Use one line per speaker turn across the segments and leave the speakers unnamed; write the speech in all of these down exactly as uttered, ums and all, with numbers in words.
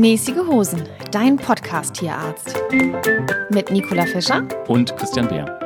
Mäßige Hosen, dein Podcast-Tierarzt. Mit Nicola Fischer
und Christian Beer.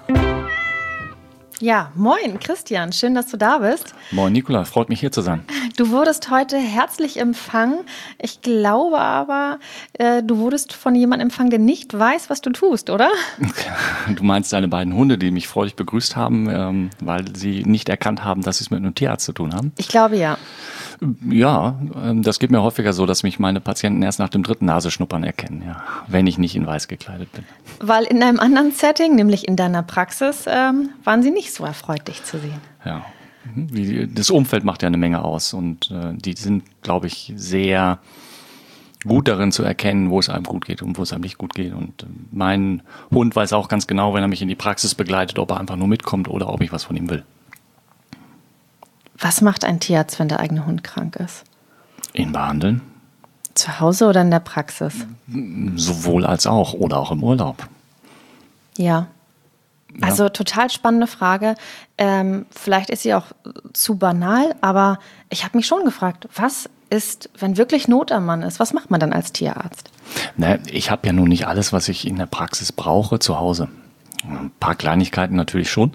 Ja, moin Christian, schön, dass du da bist.
Moin Nicola, freut mich hier zu sein.
Du wurdest heute herzlich empfangen. Ich glaube aber, äh, du wurdest von jemandem empfangen, der nicht weiß, was du tust, oder?
Du meinst deine beiden Hunde, die mich freudig begrüßt haben, ähm, weil sie nicht erkannt haben, dass sie es mit einem Tierarzt zu tun haben?
Ich glaube ja.
Ja, das geht mir häufiger so, dass mich meine Patienten erst nach dem dritten Nasenschnuppern erkennen, ja, wenn ich nicht in weiß gekleidet bin.
Weil in einem anderen Setting, nämlich in deiner Praxis, ähm, waren sie nicht so erfreut, dich zu sehen.
Ja, das Umfeld macht ja eine Menge aus und äh, die sind, glaube ich, sehr gut darin zu erkennen, wo es einem gut geht und wo es einem nicht gut geht. Und äh, mein Hund weiß auch ganz genau, wenn er mich in die Praxis begleitet, ob er einfach nur mitkommt oder ob ich was von ihm will.
Was macht ein Tierarzt, wenn der eigene Hund krank ist?
Ihn behandeln.
Zu Hause oder in der Praxis?
Sowohl als auch oder auch im Urlaub.
Ja. Ja. Also total spannende Frage. Ähm, vielleicht ist sie auch zu banal, aber ich habe mich schon gefragt, was ist, wenn wirklich Not am Mann ist? Was macht man dann als Tierarzt?
Na, ich habe ja nun nicht alles, was ich in der Praxis brauche, zu Hause. Ein paar Kleinigkeiten natürlich schon,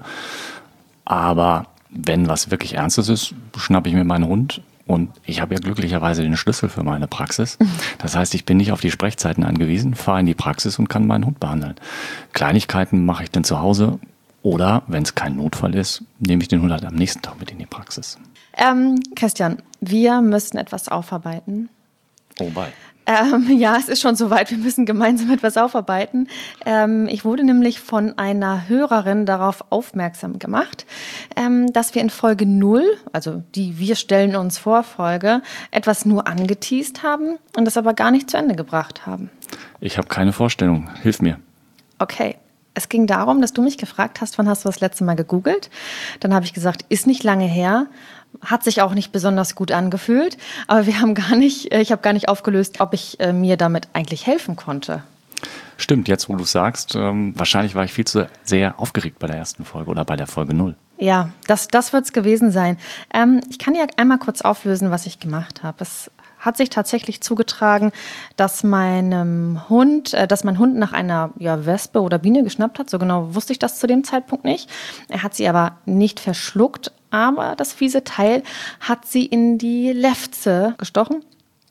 aber wenn was wirklich Ernstes ist, schnappe ich mir meinen Hund und ich habe ja glücklicherweise den Schlüssel für meine Praxis. Das heißt, ich bin nicht auf die Sprechzeiten angewiesen, fahre in die Praxis und kann meinen Hund behandeln. Kleinigkeiten mache ich dann zu Hause oder, wenn es kein Notfall ist, nehme ich den Hund halt am nächsten Tag mit in die Praxis.
Ähm, Christian, wir müssen etwas aufarbeiten.
Oh, bye.
Ähm, ja, es ist schon soweit. Wir müssen gemeinsam etwas aufarbeiten. Ähm, ich wurde nämlich von einer Hörerin darauf aufmerksam gemacht, ähm, dass wir in Folge null, also die Wir stellen uns vor Folge, etwas nur angeteast haben und das aber gar nicht zu Ende gebracht haben.
Ich habe keine Vorstellung. Hilf mir.
Okay. Es ging darum, dass du mich gefragt hast, wann hast du das letzte Mal gegoogelt? Dann habe ich gesagt, ist nicht lange her. Hat sich auch nicht besonders gut angefühlt, aber wir haben gar nicht, ich habe gar nicht aufgelöst, ob ich äh, mir damit eigentlich helfen konnte.
Stimmt, jetzt wo du es sagst, ähm, wahrscheinlich war ich viel zu sehr aufgeregt bei der ersten Folge oder bei der Folge null.
Ja, das, das wird es gewesen sein. Ähm, ich kann ja einmal kurz auflösen, was ich gemacht habe. Es hat sich tatsächlich zugetragen, dass meinem Hund, äh, dass mein Hund nach einer ja, Wespe oder Biene geschnappt hat. So genau wusste ich das zu dem Zeitpunkt nicht. Er hat sie aber nicht verschluckt, aber das fiese Teil hat sie in die Lefze gestochen.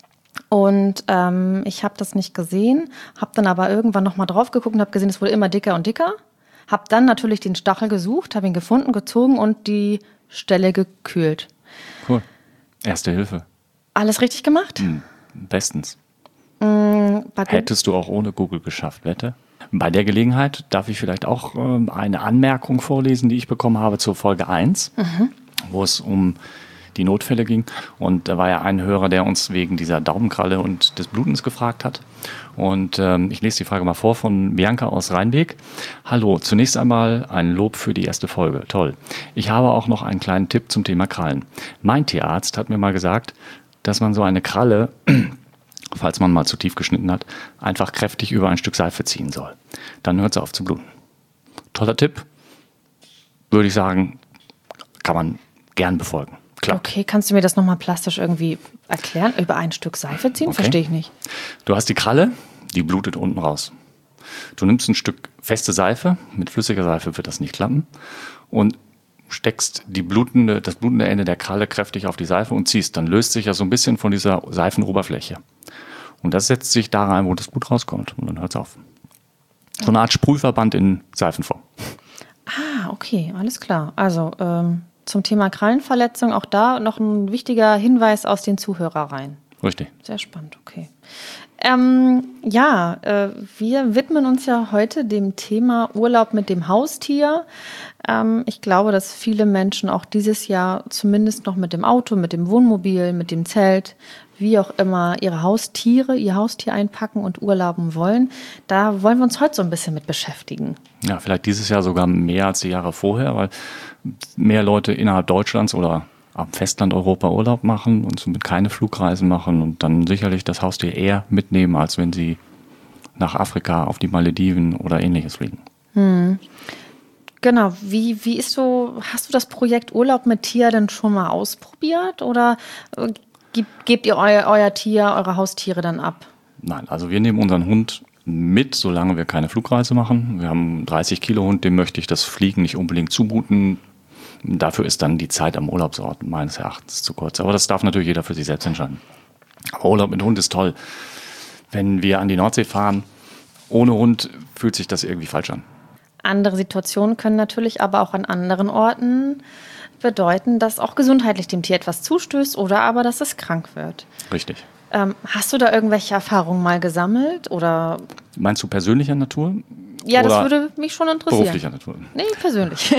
Und ähm, ich habe das nicht gesehen, habe dann aber irgendwann nochmal drauf geguckt und habe gesehen, es wurde immer dicker und dicker. Habe dann natürlich den Stachel gesucht, habe ihn gefunden, gezogen und die Stelle gekühlt.
Cool. Erste Hilfe.
Alles richtig gemacht?
Hm, bestens.
Mhm,
Hättest du auch ohne Google geschafft, wette? Bei der Gelegenheit darf ich vielleicht auch äh, eine Anmerkung vorlesen, die ich bekommen habe zur Folge eins, mhm. wo es um die Notfälle ging. Und da war ja ein Hörer, der uns wegen dieser Daumenkralle und des Blutens gefragt hat. Und ähm, ich lese die Frage mal vor von Bianca aus Rheinbeek. Hallo, zunächst einmal ein Lob für die erste Folge. Toll. Ich habe auch noch einen kleinen Tipp zum Thema Krallen. Mein Tierarzt hat mir mal gesagt, dass man so eine Kralle, falls man mal zu tief geschnitten hat, einfach kräftig über ein Stück Seife ziehen soll. Dann hört es auf zu bluten. Toller Tipp, würde ich sagen, kann man gern befolgen. Klar.
Okay, kannst du mir das nochmal plastisch irgendwie erklären? Über ein Stück Seife ziehen?
Okay.
Verstehe ich nicht.
Du hast die Kralle, die blutet unten raus. Du nimmst ein Stück feste Seife, mit flüssiger Seife wird das nicht klappen, und steckst die blutende, das blutende Ende der Kralle kräftig auf die Seife und ziehst. Dann löst sich ja so ein bisschen von dieser Seifenoberfläche. Und das setzt sich da rein, wo das Blut rauskommt. Und dann hört es auf. So eine Art Sprühverband in Seifenform.
Ah, okay, alles klar. Also ähm, zum Thema Krallenverletzung auch da noch ein wichtiger Hinweis aus den Zuhörereien.
Richtig.
Sehr spannend, okay. Ähm, ja, äh, wir widmen uns ja heute dem Thema Urlaub mit dem Haustier. Ähm, ich glaube, dass viele Menschen auch dieses Jahr zumindest noch mit dem Auto, mit dem Wohnmobil, mit dem Zelt, wie auch immer, ihre Haustiere, ihr Haustier einpacken und urlauben wollen. Da wollen wir uns heute so ein bisschen mit beschäftigen.
Ja, vielleicht dieses Jahr sogar mehr als die Jahre vorher, weil mehr Leute innerhalb Deutschlands oder am Festland Europa Urlaub machen und somit keine Flugreisen machen und dann sicherlich das Haustier eher mitnehmen, als wenn sie nach Afrika, auf die Malediven oder ähnliches fliegen.
Hm. Genau, wie, wie ist so, hast du das Projekt Urlaub mit Tier denn schon mal ausprobiert oder Gebt, gebt ihr euer, euer Tier, eure Haustiere dann ab?
Nein, also wir nehmen unseren Hund mit, solange wir keine Flugreise machen. Wir haben einen dreißig Kilo Hund, dem möchte ich das Fliegen nicht unbedingt zumuten. Dafür ist dann die Zeit am Urlaubsort meines Erachtens zu kurz. Aber das darf natürlich jeder für sich selbst entscheiden. Aber Urlaub mit Hund ist toll. Wenn wir an die Nordsee fahren, ohne Hund fühlt sich das irgendwie falsch an.
Andere Situationen können natürlich aber auch an anderen Orten bedeuten, dass auch gesundheitlich dem Tier etwas zustößt oder aber, dass es krank wird.
Richtig.
Ähm, hast du da irgendwelche Erfahrungen mal gesammelt? Oder?
Meinst du persönlicher Natur?
Ja, das würde mich schon interessieren.
Beruflicher Natur?
Nee, persönlich.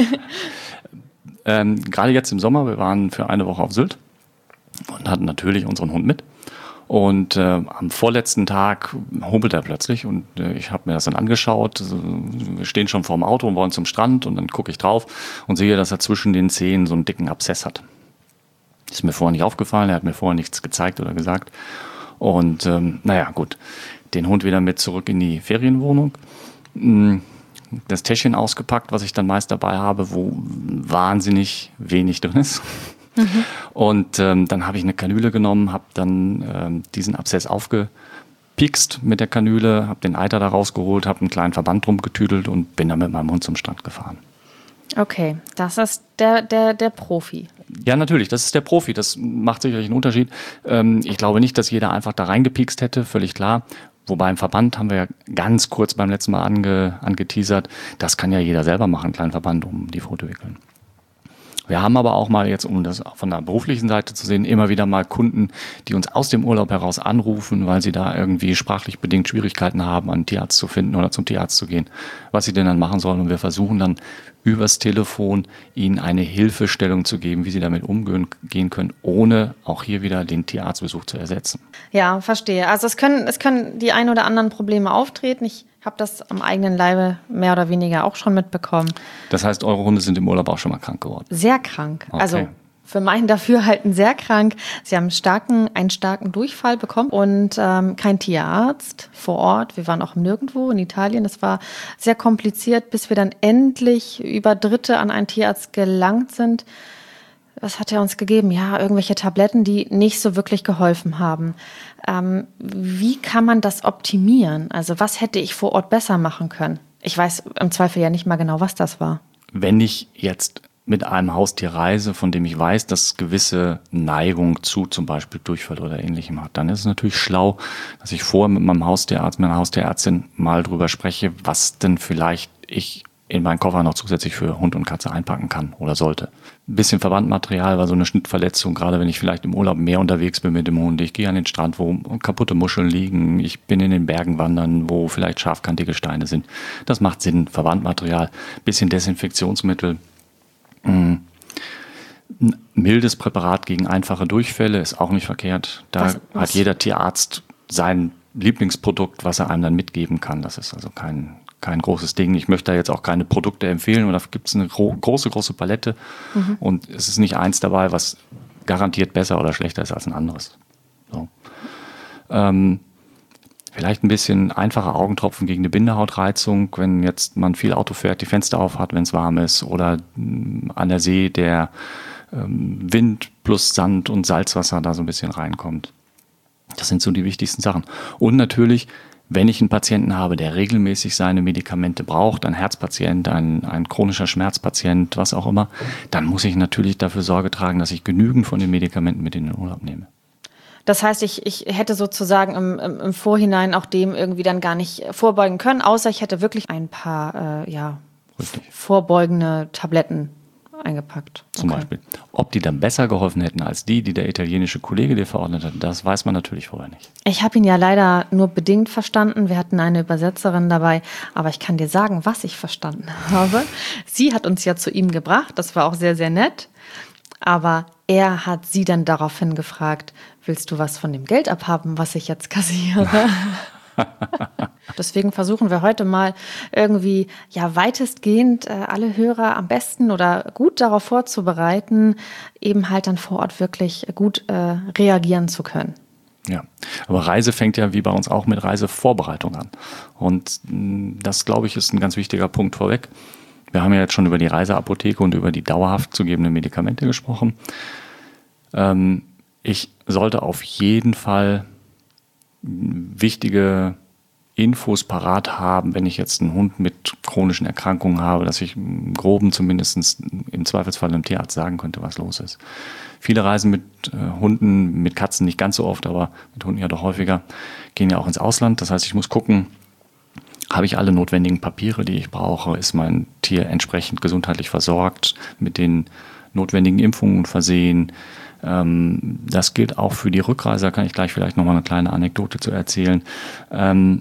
ähm, gerade jetzt im Sommer, wir waren für eine Woche auf Sylt und hatten natürlich unseren Hund mit. Und äh, am vorletzten Tag humpelt er plötzlich und äh, ich habe mir das dann angeschaut. Wir stehen schon vorm Auto und wollen zum Strand und dann gucke ich drauf und sehe, dass er zwischen den Zehen so einen dicken Abszess hat. Ist mir vorher nicht aufgefallen, er hat mir vorher nichts gezeigt oder gesagt. Und ähm, naja, gut, den Hund wieder mit zurück in die Ferienwohnung. Das Täschchen ausgepackt, was ich dann meist dabei habe, wo wahnsinnig wenig drin ist. Mhm. Und ähm, dann habe ich eine Kanüle genommen, habe dann ähm, diesen Abszess aufgepikst mit der Kanüle, habe den Eiter da rausgeholt, habe einen kleinen Verband drum getüdelt und bin dann mit meinem Hund zum Strand gefahren.
Okay, das ist der, der, der Profi.
Ja, natürlich, das ist der Profi, das macht sicherlich einen Unterschied. Ähm, ich glaube nicht, dass jeder einfach da reingepikst hätte, völlig klar. Wobei im Verband haben wir ja ganz kurz beim letzten Mal ange, angeteasert, das kann ja jeder selber machen, einen kleinen Verband um die Pfote wickeln. Wir haben aber auch mal jetzt, um das von der beruflichen Seite zu sehen, immer wieder mal Kunden, die uns aus dem Urlaub heraus anrufen, weil sie da irgendwie sprachlich bedingt Schwierigkeiten haben, einen Tierarzt zu finden oder zum Tierarzt zu gehen, was sie denn dann machen sollen. Und wir versuchen dann übers Telefon ihnen eine Hilfestellung zu geben, wie sie damit umgehen gehen können, ohne auch hier wieder den Tierarztbesuch zu ersetzen.
Ja, verstehe. Also es können, es können die ein oder anderen Probleme auftreten. Ich habe das am eigenen Leibe mehr oder weniger auch schon mitbekommen.
Das heißt, eure Hunde sind im Urlaub auch schon mal krank geworden?
Sehr krank.
Okay.
Also für mein Dafürhalten sehr krank. Sie haben starken, einen starken Durchfall bekommen und ähm, kein Tierarzt vor Ort. Wir waren auch nirgendwo in Italien. Das war sehr kompliziert, bis wir dann endlich über Dritte an einen Tierarzt gelangt sind. Was hat er uns gegeben? Ja, irgendwelche Tabletten, die nicht so wirklich geholfen haben. Ähm, wie kann man das optimieren? Also was hätte ich vor Ort besser machen können? Ich weiß im Zweifel ja nicht mal genau, was das war.
Wenn ich jetzt mit einem Haustier reise, von dem ich weiß, dass gewisse Neigung zu zum Beispiel Durchfall oder Ähnlichem hat, dann ist es natürlich schlau, dass ich vorher mit meinem Haustierarzt, meiner Haustierärztin mal drüber spreche, was denn vielleicht ich in meinen Koffer noch zusätzlich für Hund und Katze einpacken kann oder sollte. Ein bisschen Verbandmaterial, weil so eine Schnittverletzung, gerade wenn ich vielleicht im Urlaub mehr unterwegs bin mit dem Hund, ich gehe an den Strand, wo kaputte Muscheln liegen, ich bin in den Bergen wandern, wo vielleicht scharfkantige Steine sind. Das macht Sinn, Verbandmaterial, bisschen Desinfektionsmittel. Ein mildes Präparat gegen einfache Durchfälle ist auch nicht verkehrt. Da was, was? hat jeder Tierarzt sein Lieblingsprodukt, was er einem dann mitgeben kann. Das ist also kein, kein großes Ding. Ich möchte da jetzt auch keine Produkte empfehlen, oder gibt es eine gro- große, große Palette. Mhm. Und es ist nicht eins dabei, was garantiert besser oder schlechter ist als ein anderes. So. Ähm, Vielleicht ein bisschen einfache Augentropfen gegen eine Bindehautreizung, wenn jetzt man viel Auto fährt, die Fenster auf hat, wenn es warm ist, oder an der See der ähm, Wind plus Sand und Salzwasser da so ein bisschen reinkommt. Das sind so die wichtigsten Sachen. Und natürlich, wenn ich einen Patienten habe, der regelmäßig seine Medikamente braucht, ein Herzpatient, ein, ein chronischer Schmerzpatient, was auch immer, dann muss ich natürlich dafür Sorge tragen, dass ich genügend von den Medikamenten mit in den Urlaub nehme.
Das heißt, ich, ich hätte sozusagen im, im, im Vorhinein auch dem irgendwie dann gar nicht vorbeugen können, außer ich hätte wirklich ein paar äh, ja, vorbeugende Tabletten eingepackt.
Zum okay. Beispiel. Ob die dann besser geholfen hätten als die, die der italienische Kollege dir verordnet hat, das weiß man natürlich vorher nicht.
Ich habe ihn ja leider nur bedingt verstanden. Wir hatten eine Übersetzerin dabei, aber ich kann dir sagen, was ich verstanden habe. Sie hat uns ja zu ihm gebracht, das war auch sehr, sehr nett. Aber er hat sie dann daraufhin gefragt, willst du was von dem Geld abhaben, was ich jetzt kassiere? Deswegen versuchen wir heute mal irgendwie ja weitestgehend äh, alle Hörer am besten oder gut darauf vorzubereiten, eben halt dann vor Ort wirklich gut äh, reagieren zu können.
Ja, aber Reise fängt ja wie bei uns auch mit Reisevorbereitung an. Und mh, das, glaube ich, ist ein ganz wichtiger Punkt vorweg. Wir haben ja jetzt schon über die Reiseapotheke und über die dauerhaft zu gebenden Medikamente gesprochen. Ähm, Ich sollte auf jeden Fall wichtige Infos parat haben, wenn ich jetzt einen Hund mit chronischen Erkrankungen habe, dass ich im Groben zumindest im Zweifelsfall einem Tierarzt sagen könnte, was los ist. Viele reisen mit äh, Hunden, mit Katzen nicht ganz so oft, aber mit Hunden ja doch häufiger, gehen ja auch ins Ausland. Das heißt, ich muss gucken, habe ich alle notwendigen Papiere, die ich brauche? Ist mein Tier entsprechend gesundheitlich versorgt, mit den notwendigen Impfungen versehen? Ähm, das gilt auch für die Rückreise. Da kann ich gleich vielleicht nochmal eine kleine Anekdote zu erzählen. Ähm,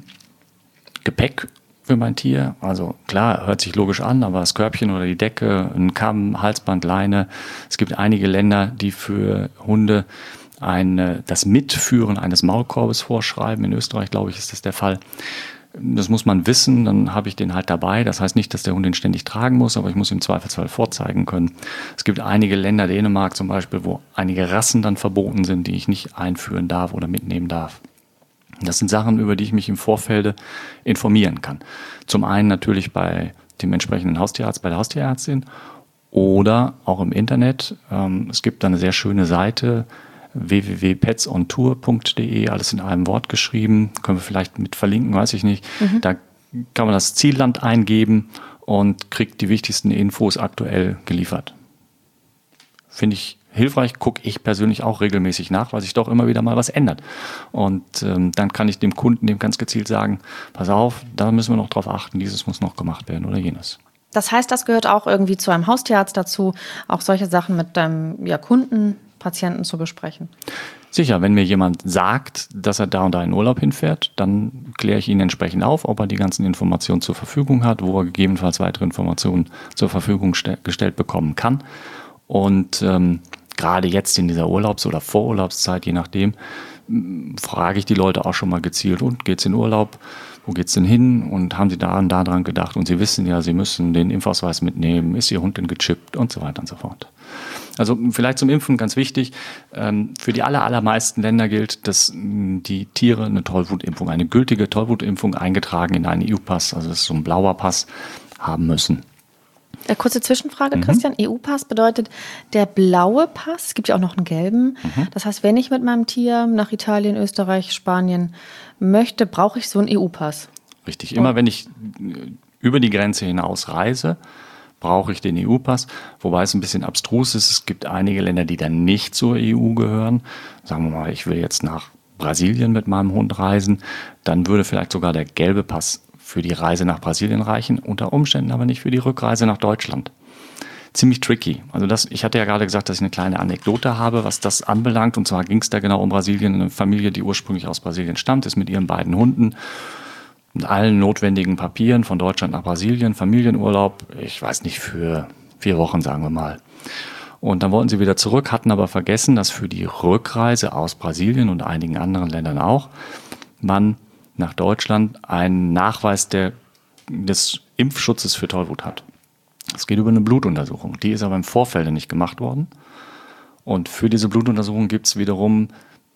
Gepäck für mein Tier, also klar, hört sich logisch an, aber das Körbchen oder die Decke, ein Kamm, Halsband, Leine. Es gibt einige Länder, die für Hunde eine, das Mitführen eines Maulkorbes vorschreiben. In Österreich, glaube ich, ist das der Fall. Das muss man wissen, dann habe ich den halt dabei. Das heißt nicht, dass der Hund den ständig tragen muss, aber ich muss im Zweifelsfall vorzeigen können. Es gibt einige Länder, Dänemark zum Beispiel, wo einige Rassen dann verboten sind, die ich nicht einführen darf oder mitnehmen darf. Das sind Sachen, über die ich mich im Vorfeld informieren kann. Zum einen natürlich bei dem entsprechenden Haustierarzt, bei der Haustierärztin oder auch im Internet. Es gibt da eine sehr schöne Seite, w w w punkt pets on tour punkt d e, alles in einem Wort geschrieben. Können wir vielleicht mit verlinken, weiß ich nicht. Mhm. Da kann man das Zielland eingeben und kriegt die wichtigsten Infos aktuell geliefert. Finde ich hilfreich, gucke ich persönlich auch regelmäßig nach, weil sich doch immer wieder mal was ändert. Und ähm, dann kann ich dem Kunden dem ganz gezielt sagen, pass auf, da müssen wir noch drauf achten, dieses muss noch gemacht werden oder jenes.
Das heißt, das gehört auch irgendwie zu einem Haustierarzt dazu, auch solche Sachen mit deinem ja, Kunden, Patienten zu besprechen.
Sicher, wenn mir jemand sagt, dass er da und da in Urlaub hinfährt, dann kläre ich ihn entsprechend auf, ob er die ganzen Informationen zur Verfügung hat, wo er gegebenenfalls weitere Informationen zur Verfügung ste- gestellt bekommen kann. Und ähm, gerade jetzt in dieser Urlaubs- oder Vorurlaubszeit, je nachdem, frage ich die Leute auch schon mal gezielt, und geht's in Urlaub? Wo geht's denn hin? Und haben sie da und da dran gedacht? Und sie wissen ja, sie müssen den Impfausweis mitnehmen. Ist ihr Hund denn gechippt? Und so weiter und so fort. Also vielleicht zum Impfen ganz wichtig. Für die aller, allermeisten Länder gilt, dass die Tiere eine Tollwutimpfung, eine gültige Tollwutimpfung eingetragen in einen E U-Pass, also das ist so ein blauer Pass, haben müssen.
Eine kurze Zwischenfrage, Christian. Mhm. E U-Pass bedeutet der blaue Pass. Es gibt ja auch noch einen gelben. Mhm. Das heißt, wenn ich mit meinem Tier nach Italien, Österreich, Spanien möchte, brauche ich so einen E U-Pass.
Richtig. Immer wenn ich über die Grenze hinaus reise, brauche ich den E U-Pass. Wobei es ein bisschen abstrus ist. Es gibt einige Länder, die dann nicht zur E U gehören. Sagen wir mal, ich will jetzt nach Brasilien mit meinem Hund reisen. Dann würde vielleicht sogar der gelbe Pass für die Reise nach Brasilien reichen, unter Umständen aber nicht für die Rückreise nach Deutschland. Ziemlich tricky. Also das, ich hatte ja gerade gesagt, dass ich eine kleine Anekdote habe, was das anbelangt. Und zwar ging es da genau um Brasilien. Eine Familie, die ursprünglich aus Brasilien stammt, ist mit ihren beiden Hunden mit allen notwendigen Papieren von Deutschland nach Brasilien, Familienurlaub, ich weiß nicht, für vier Wochen, sagen wir mal. Und dann wollten sie wieder zurück, hatten aber vergessen, dass für die Rückreise aus Brasilien und einigen anderen Ländern auch man nach Deutschland einen Nachweis der, des Impfschutzes für Tollwut hat. Es geht über eine Blutuntersuchung. Die ist aber im Vorfeld nicht gemacht worden. Und für diese Blutuntersuchung gibt es wiederum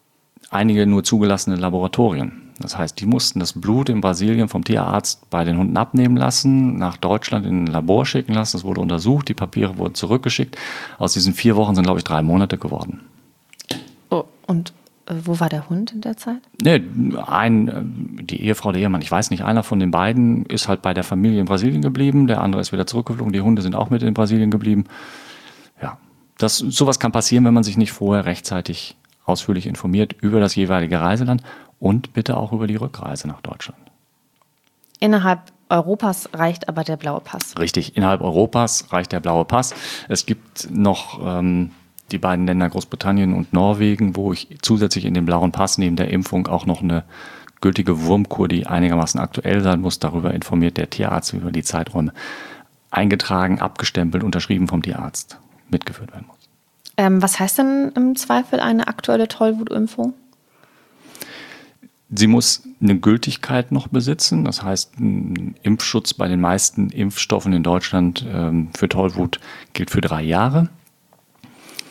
einige nur zugelassene Laboratorien. Das heißt, die mussten das Blut in Brasilien vom Tierarzt bei den Hunden abnehmen lassen, nach Deutschland in ein Labor schicken lassen. Das wurde untersucht, die Papiere wurden zurückgeschickt. Aus diesen vier Wochen sind, glaube ich, drei Monate geworden.
Oh, und wo war der Hund in der Zeit?
Nee, ein, die Ehefrau, der Ehemann, ich weiß nicht, einer von den beiden ist halt bei der Familie in Brasilien geblieben, der andere ist wieder zurückgeflogen, die Hunde sind auch mit in Brasilien geblieben. Ja, das, sowas kann passieren, wenn man sich nicht vorher rechtzeitig ausführlich informiert über das jeweilige Reiseland und bitte auch über die Rückreise nach Deutschland.
Innerhalb Europas reicht aber der blaue Pass.
Richtig, innerhalb Europas reicht der blaue Pass. Es gibt noch ähm, die beiden Länder Großbritannien und Norwegen, wo ich zusätzlich in den blauen Pass neben der Impfung auch noch eine gültige Wurmkur, die einigermaßen aktuell sein muss, darüber informiert der Tierarzt über die Zeiträume, eingetragen, abgestempelt, unterschrieben vom Tierarzt, mitgeführt werden muss.
Ähm, was heißt denn im Zweifel eine aktuelle Tollwutimpfung?
Sie muss eine Gültigkeit noch besitzen. Das heißt, ein Impfschutz bei den meisten Impfstoffen in Deutschland ähm, für Tollwut gilt für drei Jahre.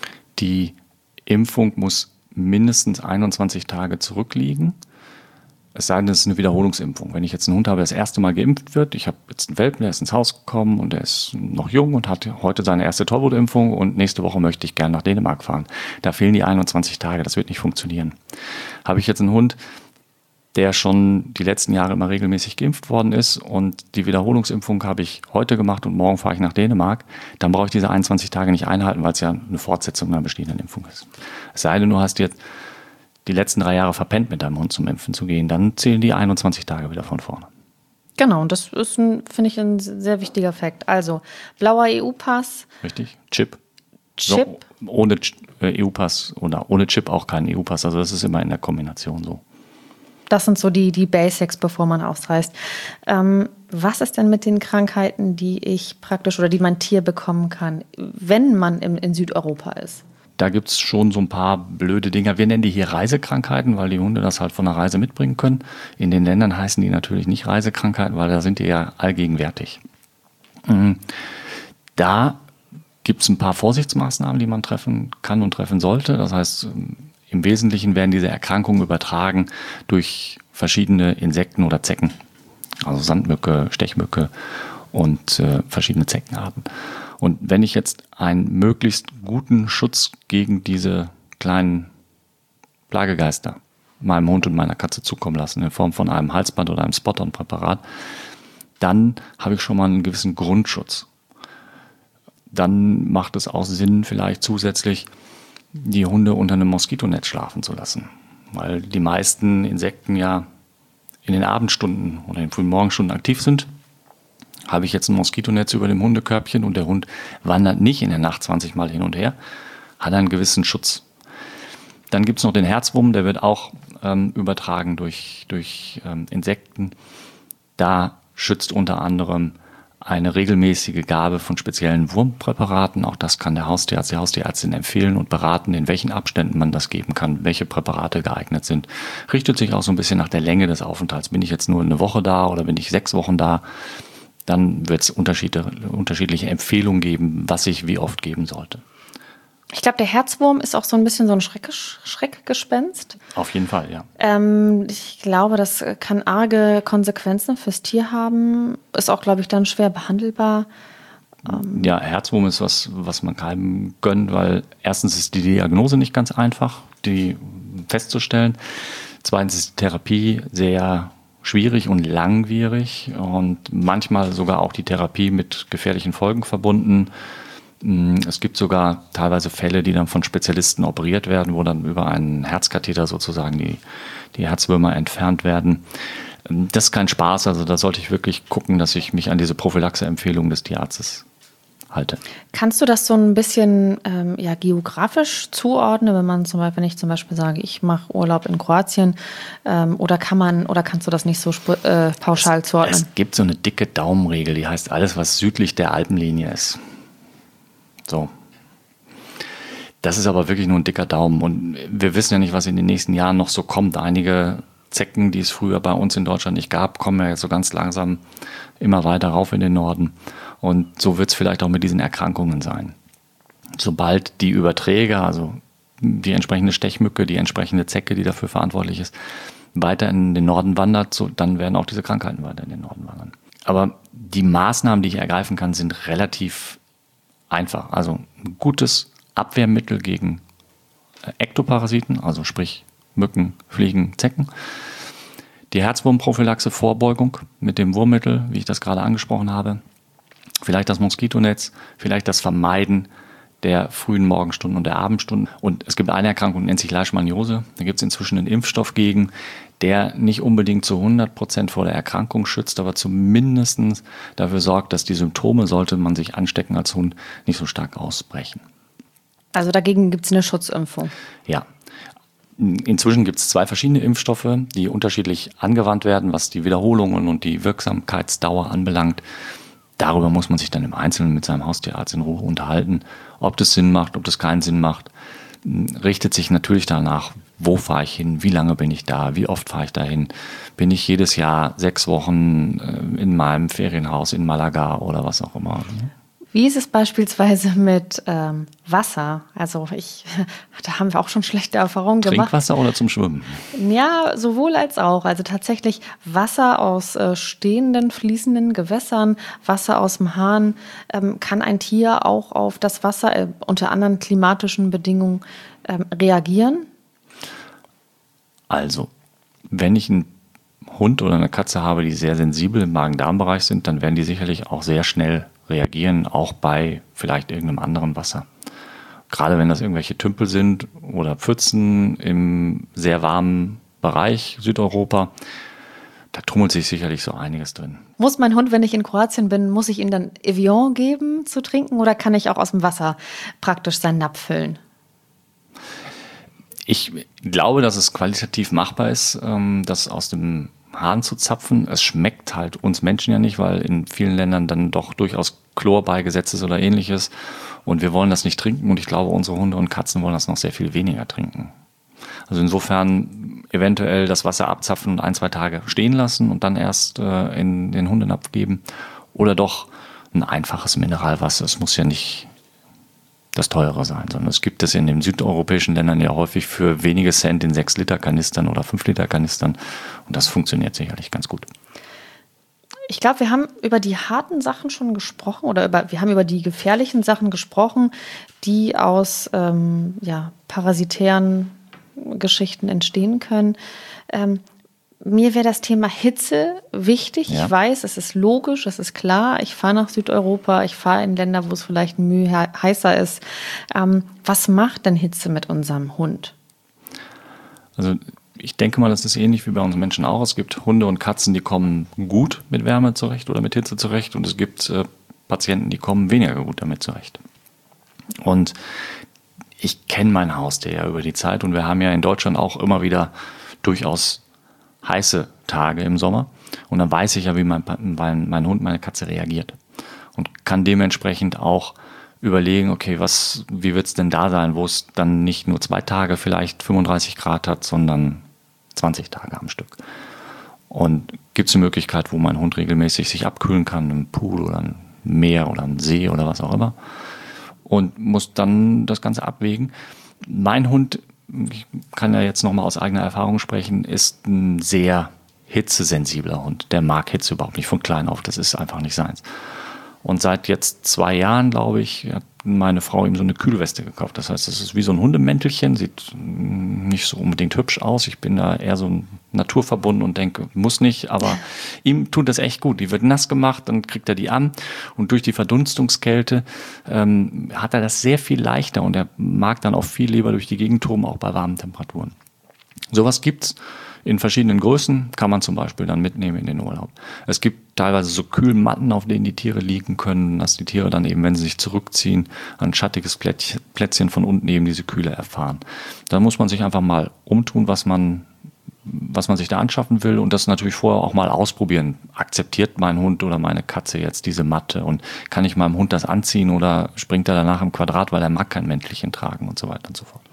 Die Impfung muss mindestens einundzwanzig Tage zurückliegen. Es sei denn, es ist eine Wiederholungsimpfung. Wenn ich jetzt einen Hund habe, der das erste Mal geimpft wird, ich habe jetzt einen Welpen, der ist ins Haus gekommen und der ist noch jung und hat heute seine erste Tollwutimpfung und nächste Woche möchte ich gerne nach Dänemark fahren. Da fehlen die einundzwanzig Tage, das wird nicht funktionieren. Habe ich jetzt einen Hund, der schon die letzten Jahre immer regelmäßig geimpft worden ist und die Wiederholungsimpfung habe ich heute gemacht und morgen fahre ich nach Dänemark, dann brauche ich diese einundzwanzig Tage nicht einhalten, weil es ja eine Fortsetzung einer bestehenden Impfung ist. Es sei denn, du hast jetzt die letzten drei Jahre verpennt, mit deinem Hund zum Impfen zu gehen, dann zählen die einundzwanzig Tage wieder von vorne.
Genau, und das ist, finde ich, ein sehr wichtiger Fakt. Also, blauer E U-Pass.
Richtig, Chip.
Chip.
So, ohne E U-Pass oder ohne Chip auch kein E U-Pass. Also das ist immer in der Kombination so.
Das sind so die, die Basics, bevor man ausreist. Ähm, was ist denn mit den Krankheiten, die ich praktisch oder die mein Tier bekommen kann, wenn man im, in Südeuropa ist?
Da gibt es schon so ein paar blöde Dinger. Wir nennen die hier Reisekrankheiten, weil die Hunde das halt von der Reise mitbringen können. In den Ländern heißen die natürlich nicht Reisekrankheiten, weil da sind die ja allgegenwärtig. Da gibt es ein paar Vorsichtsmaßnahmen, die man treffen kann und treffen sollte. Das heißt, im Wesentlichen werden diese Erkrankungen übertragen durch verschiedene Insekten oder Zecken. Also Sandmücke, Stechmücke und äh, verschiedene Zeckenarten. Und wenn ich jetzt einen möglichst guten Schutz gegen diese kleinen Plagegeister meinem Hund und meiner Katze zukommen lasse, in Form von einem Halsband oder einem Spot-on-Präparat, dann habe ich schon mal einen gewissen Grundschutz. Dann macht es auch Sinn, vielleicht zusätzlich die Hunde unter einem Moskitonetz schlafen zu lassen. Weil die meisten Insekten ja in den Abendstunden oder in den frühen Morgenstunden aktiv sind. Habe ich jetzt ein Moskitonetz über dem Hundekörbchen und der Hund wandert nicht in der Nacht zwanzig Mal hin und her, hat einen gewissen Schutz. Dann gibt es noch den Herzwurm, der wird auch ähm, übertragen durch, durch ähm, Insekten. Da schützt unter anderem eine regelmäßige Gabe von speziellen Wurmpräparaten. Auch das kann der Haustierarzt, die Haustierärztin empfehlen und beraten, in welchen Abständen man das geben kann, welche Präparate geeignet sind. Richtet sich auch so ein bisschen nach der Länge des Aufenthalts. Bin ich jetzt nur eine Woche da oder bin ich sechs Wochen da? Dann wird es unterschiedliche Empfehlungen geben, was ich wie oft geben sollte.
Ich glaube, der Herzwurm ist auch so ein bisschen so ein Schreck, Schreckgespenst.
Auf jeden Fall, ja.
Ähm, ich glaube, das kann arge Konsequenzen fürs Tier haben. Ist auch, glaube ich, dann schwer behandelbar.
Ähm ja, Herzwurm ist was, was man keinem gönnt, weil erstens ist die Diagnose nicht ganz einfach, die festzustellen. Zweitens ist die Therapie sehr schwierig und langwierig und manchmal sogar auch die Therapie mit gefährlichen Folgen verbunden. Es gibt sogar teilweise Fälle, die dann von Spezialisten operiert werden, wo dann über einen Herzkatheter sozusagen die, die Herzwürmer entfernt werden. Das ist kein Spaß, also da sollte ich wirklich gucken, dass ich mich an diese Prophylaxe-Empfehlung des Tierarztes halte.
Kannst du das so ein bisschen ähm, ja, geografisch zuordnen, wenn man zum Beispiel, wenn ich zum Beispiel sage, ich mache Urlaub in Kroatien, ähm, oder kann man oder kannst du das nicht so äh, pauschal
es,
zuordnen?
Es gibt so eine dicke Daumenregel, die heißt alles, was südlich der Alpenlinie ist. So. Das ist aber wirklich nur ein dicker Daumen. Und wir wissen ja nicht, was in den nächsten Jahren noch so kommt. Einige Zecken, die es früher bei uns in Deutschland nicht gab, kommen ja jetzt so ganz langsam immer weiter rauf in den Norden. Und so wird es vielleicht auch mit diesen Erkrankungen sein. Sobald die Überträger, also die entsprechende Stechmücke, die entsprechende Zecke, die dafür verantwortlich ist, weiter in den Norden wandert, so, dann werden auch diese Krankheiten weiter in den Norden wandern. Aber die Maßnahmen, die ich ergreifen kann, sind relativ einfach. Also ein gutes Abwehrmittel gegen Ektoparasiten, also sprich Mücken, Fliegen, Zecken. Die Herzwurmprophylaxe, Vorbeugung mit dem Wurmmittel, wie ich das gerade angesprochen habe. Vielleicht das Moskitonetz, vielleicht das Vermeiden der frühen Morgenstunden und der Abendstunden. Und es gibt eine Erkrankung, die nennt sich Leishmaniose. Da gibt es inzwischen einen Impfstoff gegen, der nicht unbedingt zu hundert Prozent vor der Erkrankung schützt, aber zumindest dafür sorgt, dass die Symptome, sollte man sich anstecken als Hund, nicht so stark ausbrechen.
Also dagegen gibt es eine Schutzimpfung?
Ja. Inzwischen gibt es zwei verschiedene Impfstoffe, die unterschiedlich angewandt werden, was die Wiederholungen und die Wirksamkeitsdauer anbelangt. Darüber muss man sich dann im Einzelnen mit seinem Haustierarzt in Ruhe unterhalten, ob das Sinn macht, ob das keinen Sinn macht. Richtet sich natürlich danach, wo fahre ich hin, wie lange bin ich da, wie oft fahre ich dahin. Bin ich jedes Jahr sechs Wochen in meinem Ferienhaus in Malaga oder was auch immer.
Wie ist es beispielsweise mit ähm, Wasser? Also ich, da haben wir auch schon schlechte Erfahrungen gemacht.
Trinkwasser oder zum Schwimmen?
Ja, sowohl als auch. Also tatsächlich Wasser aus äh, stehenden, fließenden Gewässern, Wasser aus dem Hahn. Ähm, kann ein Tier auch auf das Wasser äh, unter anderen klimatischen Bedingungen ähm, reagieren?
Also, wenn ich einen Hund oder eine Katze habe, die sehr sensibel im Magen-Darm-Bereich sind, dann werden die sicherlich auch sehr schnell reagieren, auch bei vielleicht irgendeinem anderen Wasser. Gerade wenn das irgendwelche Tümpel sind oder Pfützen im sehr warmen Bereich Südeuropa, da tummelt sich sicherlich so einiges drin.
Muss mein Hund, wenn ich in Kroatien bin, muss ich ihm dann Evian geben zu trinken oder kann ich auch aus dem Wasser praktisch seinen Napf füllen?
Ich glaube, dass es qualitativ machbar ist, das aus dem Hahn zu zapfen. Es schmeckt halt uns Menschen ja nicht, weil in vielen Ländern dann doch durchaus Chlor beigesetzt ist oder ähnliches. Und wir wollen das nicht trinken und ich glaube, unsere Hunde und Katzen wollen das noch sehr viel weniger trinken. Also insofern eventuell das Wasser abzapfen und ein, zwei Tage stehen lassen und dann erst äh, in den Hundenapf geben. Oder doch ein einfaches Mineralwasser. Es muss ja nicht das teure sein, sondern es gibt es in den südeuropäischen Ländern ja häufig für wenige Cent in sechs Liter Kanistern oder fünf Liter Kanistern und das funktioniert sicherlich ganz gut.
Ich glaube, wir haben über die harten Sachen schon gesprochen oder über, wir haben über die gefährlichen Sachen gesprochen, die aus ähm, ja, parasitären Geschichten entstehen können. Ähm, Mir wäre das Thema Hitze wichtig. Ja. Ich weiß, es ist logisch, es ist klar. Ich fahre nach Südeuropa, ich fahre in Länder, wo es vielleicht ein Mühe heißer ist. Ähm, was macht denn Hitze mit unserem Hund?
Also ich denke mal, das ist ähnlich wie bei uns Menschen auch. Es gibt Hunde und Katzen, die kommen gut mit Wärme zurecht oder mit Hitze zurecht. Und es gibt äh, Patienten, die kommen weniger gut damit zurecht. Und ich kenne mein Haustier ja über die Zeit. Und wir haben ja in Deutschland auch immer wieder durchaus heiße Tage im Sommer und dann weiß ich ja, wie mein, mein, mein Hund, meine Katze reagiert und kann dementsprechend auch überlegen, okay, was, wie wird es denn da sein, wo es dann nicht nur zwei Tage vielleicht fünfunddreißig Grad hat, sondern zwanzig Tage am Stück. Und gibt es eine Möglichkeit, wo mein Hund regelmäßig sich abkühlen kann, im Pool oder ein Meer oder ein See oder was auch immer und muss dann das Ganze abwägen. Mein Hund, ich kann ja jetzt nochmal aus eigener Erfahrung sprechen, ist ein sehr hitzesensibler Hund. Der mag Hitze überhaupt nicht von klein auf, das ist einfach nicht seins. Und seit jetzt zwei Jahren, glaube ich, hat meine Frau ihm so eine Kühlweste gekauft. Das heißt, es ist wie so ein Hundemäntelchen, sieht nicht so unbedingt hübsch aus. Ich bin da eher so naturverbunden und denke, muss nicht, aber ihm tut das echt gut. Die wird nass gemacht, dann kriegt er die an und durch die Verdunstungskälte ähm, hat er das sehr viel leichter und er mag dann auch viel lieber durch die Gegend toben, auch bei warmen Temperaturen. Sowas gibt's in verschiedenen Größen, kann man zum Beispiel dann mitnehmen in den Urlaub. Es gibt teilweise so Kühlmatten, auf denen die Tiere liegen können, dass die Tiere dann eben, wenn sie sich zurückziehen, ein schattiges Plätzchen von unten eben diese Kühle erfahren. Da muss man sich einfach mal umtun, was man, was man sich da anschaffen will und das natürlich vorher auch mal ausprobieren. Akzeptiert mein Hund oder meine Katze jetzt diese Matte und kann ich meinem Hund das anziehen oder springt er danach im Quadrat, weil er mag kein Mäntelchen tragen und so weiter und so fort.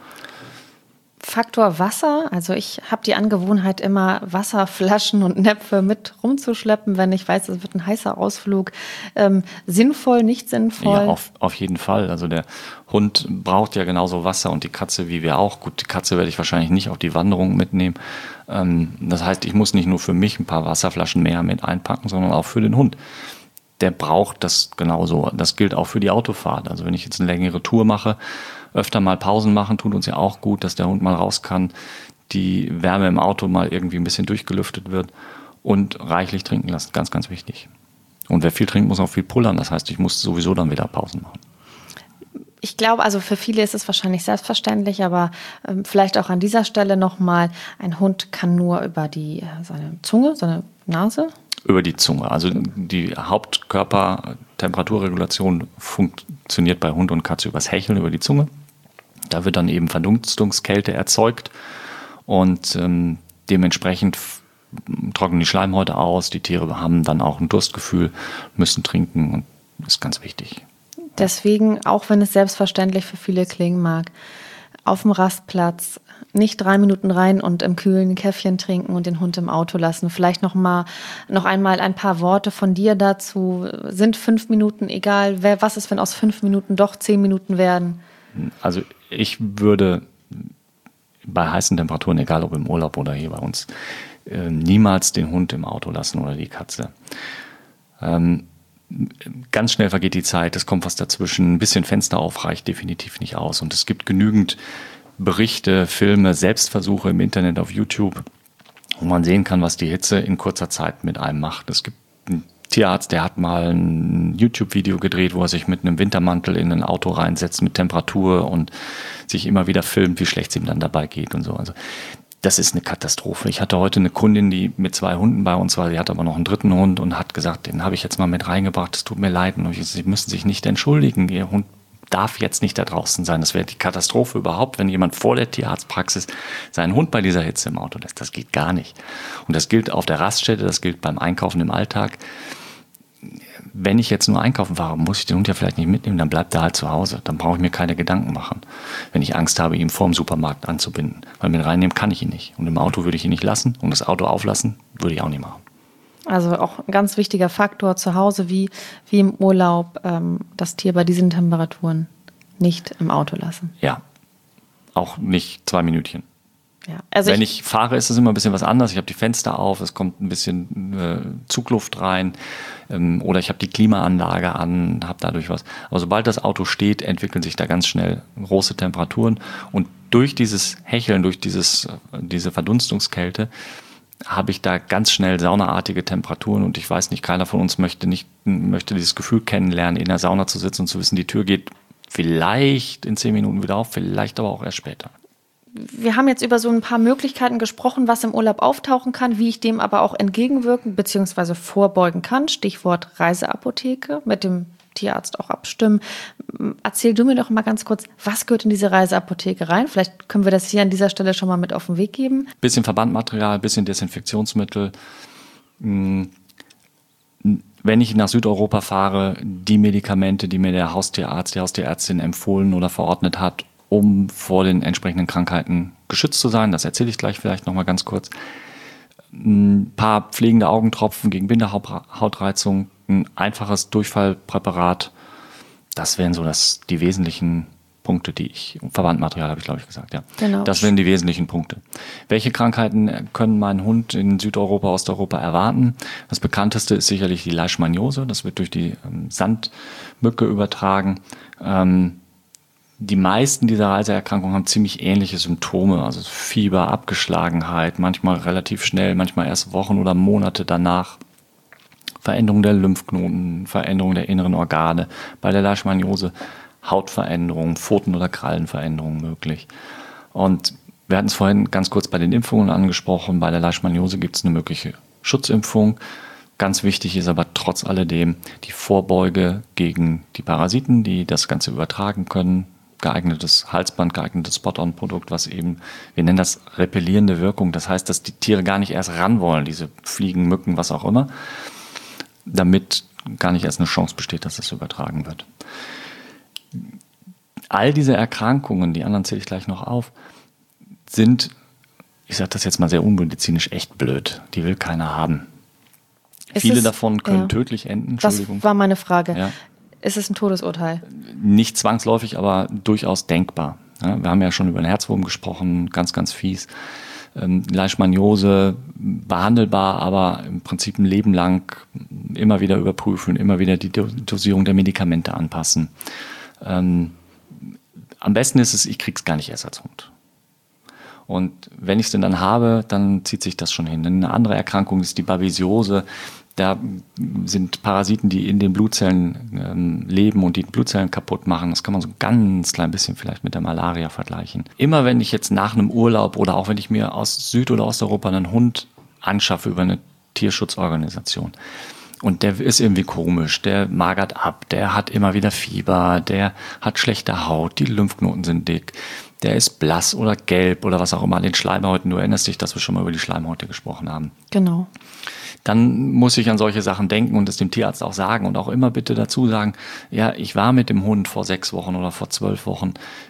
Faktor Wasser, also ich habe die Angewohnheit, immer Wasserflaschen und Näpfe mit rumzuschleppen, wenn ich weiß, es wird ein heißer Ausflug. Ähm, sinnvoll, nicht sinnvoll?
Ja, auf, auf jeden Fall. Also der Hund braucht ja genauso Wasser und die Katze wie wir auch. Gut, die Katze werde ich wahrscheinlich nicht auf die Wanderung mitnehmen. Ähm, das heißt, ich muss nicht nur für mich ein paar Wasserflaschen mehr mit einpacken, sondern auch für den Hund. Der braucht das genauso. Das gilt auch für die Autofahrt. Also wenn ich jetzt eine längere Tour mache, öfter mal Pausen machen, tut uns ja auch gut, dass der Hund mal raus kann, die Wärme im Auto mal irgendwie ein bisschen durchgelüftet wird und reichlich trinken lassen. Ganz, ganz wichtig. Und wer viel trinkt, muss auch viel pullern. Das heißt, ich muss sowieso dann wieder Pausen machen.
Ich glaube, also für viele ist es wahrscheinlich selbstverständlich, aber ähm, vielleicht auch an dieser Stelle nochmal, ein Hund kann nur über die, äh, seine Zunge, seine Nase?
Über die Zunge. Also die Hauptkörpertemperaturregulation funktioniert bei Hund und Katze übers Hecheln, über die Zunge. Da wird dann eben Verdunstungskälte erzeugt und ähm, dementsprechend trocknen die Schleimhäute aus. Die Tiere haben dann auch ein Durstgefühl, müssen trinken und das ist ganz wichtig.
Deswegen, auch wenn es selbstverständlich für viele klingen mag, auf dem Rastplatz nicht drei Minuten rein und im Kühlen ein Käffchen trinken und den Hund im Auto lassen. Vielleicht noch mal, noch einmal ein paar Worte von dir dazu. Sind fünf Minuten egal? Wer, was ist, wenn aus fünf Minuten doch zehn Minuten werden?
Also ich würde bei heißen Temperaturen, egal ob im Urlaub oder hier bei uns, äh, niemals den Hund im Auto lassen oder die Katze. Ähm, ganz schnell vergeht die Zeit, es kommt was dazwischen, ein bisschen Fenster auf reicht definitiv nicht aus. Und es gibt genügend Berichte, Filme, Selbstversuche im Internet, auf YouTube, wo man sehen kann, was die Hitze in kurzer Zeit mit einem macht. Es gibt einen Tierarzt, der hat mal ein YouTube-Video gedreht, wo er sich mit einem Wintermantel in ein Auto reinsetzt mit Temperatur und sich immer wieder filmt, wie schlecht es ihm dann dabei geht und so. Also das ist eine Katastrophe. Ich hatte heute eine Kundin, die mit zwei Hunden bei uns war, sie hat aber noch einen dritten Hund und hat gesagt, den habe ich jetzt mal mit reingebracht, es tut mir leid. Und ich, Sie müssen sich nicht entschuldigen, Ihr Hund darf jetzt nicht da draußen sein. Das wäre die Katastrophe überhaupt, wenn jemand vor der Tierarztpraxis seinen Hund bei dieser Hitze im Auto lässt. Das geht gar nicht. Und das gilt auf der Raststätte, das gilt beim Einkaufen im Alltag. Wenn ich jetzt nur einkaufen fahre, muss ich den Hund ja vielleicht nicht mitnehmen, dann bleibt er halt zu Hause. Dann brauche ich mir keine Gedanken machen, wenn ich Angst habe, ihn vorm Supermarkt anzubinden. Weil mit reinnehmen kann ich ihn nicht. Und im Auto würde ich ihn nicht lassen und das Auto auflassen würde ich auch nicht machen.
Also auch ein ganz wichtiger Faktor zu Hause, wie, wie im Urlaub, ähm, das Tier bei diesen Temperaturen nicht im Auto lassen.
Ja, auch nicht zwei Minütchen.
Ja, also
Wenn
ich,
ich fahre, ist es immer ein bisschen was anderes. Ich habe die Fenster auf, es kommt ein bisschen äh, Zugluft rein ähm, oder ich habe die Klimaanlage an, habe dadurch was. Aber sobald das Auto steht, entwickeln sich da ganz schnell große Temperaturen und durch dieses Hecheln, durch dieses, diese Verdunstungskälte habe ich da ganz schnell saunaartige Temperaturen und ich weiß nicht, keiner von uns möchte nicht möchte dieses Gefühl kennenlernen, in der Sauna zu sitzen und zu wissen, die Tür geht vielleicht in zehn Minuten wieder auf, vielleicht aber auch erst später.
Wir haben jetzt über so ein paar Möglichkeiten gesprochen, was im Urlaub auftauchen kann, wie ich dem aber auch entgegenwirken bzw. vorbeugen kann. Stichwort Reiseapotheke, mit dem Tierarzt auch abstimmen. Erzähl du mir doch mal ganz kurz, was gehört in diese Reiseapotheke rein? Vielleicht können wir das hier an dieser Stelle schon mal mit auf den Weg geben.
Bisschen Verbandmaterial, bisschen Desinfektionsmittel. Wenn ich nach Südeuropa fahre, die Medikamente, die mir der Haustierarzt, die Haustierärztin empfohlen oder verordnet hat, um vor den entsprechenden Krankheiten geschützt zu sein. Das erzähle ich gleich vielleicht noch mal ganz kurz. Ein paar pflegende Augentropfen gegen Bindehautreizung, ein einfaches Durchfallpräparat. Das wären so das, die wesentlichen Punkte, die ich, Verbandmaterial habe ich glaube ich gesagt, ja.
Genau.
Das wären die wesentlichen Punkte. Welche Krankheiten können mein Hund in Südeuropa, Osteuropa erwarten? Das bekannteste ist sicherlich die Leishmaniose. Das wird durch die ähm, Sandmücke übertragen. Ähm, Die meisten dieser Reiseerkrankungen haben ziemlich ähnliche Symptome, also Fieber, Abgeschlagenheit, manchmal relativ schnell, manchmal erst Wochen oder Monate danach. Veränderung der Lymphknoten, Veränderung der inneren Organe. Bei der Leishmaniose Hautveränderungen, Pfoten- oder Krallenveränderungen möglich. Und wir hatten es vorhin ganz kurz bei den Impfungen angesprochen. Bei der Leishmaniose gibt es eine mögliche Schutzimpfung. Ganz wichtig ist aber trotz alledem die Vorbeuge gegen die Parasiten, die das Ganze übertragen können. Geeignetes Halsband, geeignetes Spot-on-Produkt, was eben, wir nennen das repellierende Wirkung. Das heißt, dass die Tiere gar nicht erst ran wollen, diese Fliegen, Mücken, was auch immer, damit gar nicht erst eine Chance besteht, dass das übertragen wird. All diese Erkrankungen, die anderen zähle ich gleich noch auf, sind, ich sage das jetzt mal sehr unmedizinisch, echt blöd. Die will keiner haben.
Ist
Viele
es,
davon können
ja.
tödlich enden. Entschuldigung.
Das war meine Frage.
Ja.
Ist es ein Todesurteil?
Nicht zwangsläufig, aber durchaus denkbar. Ja, wir haben ja schon über den Herzwurm gesprochen, ganz, ganz fies. Ähm, Leishmaniose behandelbar, aber im Prinzip ein Leben lang immer wieder überprüfen, immer wieder die Dosierung der Medikamente anpassen. Ähm, am besten ist es, ich krieg's gar nicht erst als Hund. Und wenn ich es denn dann habe, dann zieht sich das schon hin. Eine andere Erkrankung ist die Babesiose. Da sind Parasiten, die in den Blutzellen ähm, leben und die Blutzellen kaputt machen. Das kann man so ein ganz klein bisschen vielleicht mit der Malaria vergleichen. Immer wenn ich jetzt nach einem Urlaub oder auch wenn ich mir aus Süd- oder Osteuropa einen Hund anschaffe über eine Tierschutzorganisation und der ist irgendwie komisch, der magert ab, der hat immer wieder Fieber, der hat schlechte Haut, die Lymphknoten sind dick, der ist blass oder gelb oder was auch immer an den Schleimhäuten. Du erinnerst dich, dass wir schon mal über die Schleimhäute gesprochen haben.
Genau.
Dann muss ich an solche Sachen denken und es dem Tierarzt auch sagen und auch immer bitte dazu sagen, ja, ich war mit dem Hund vor sechs Wochen oder vor zwölf Wochen.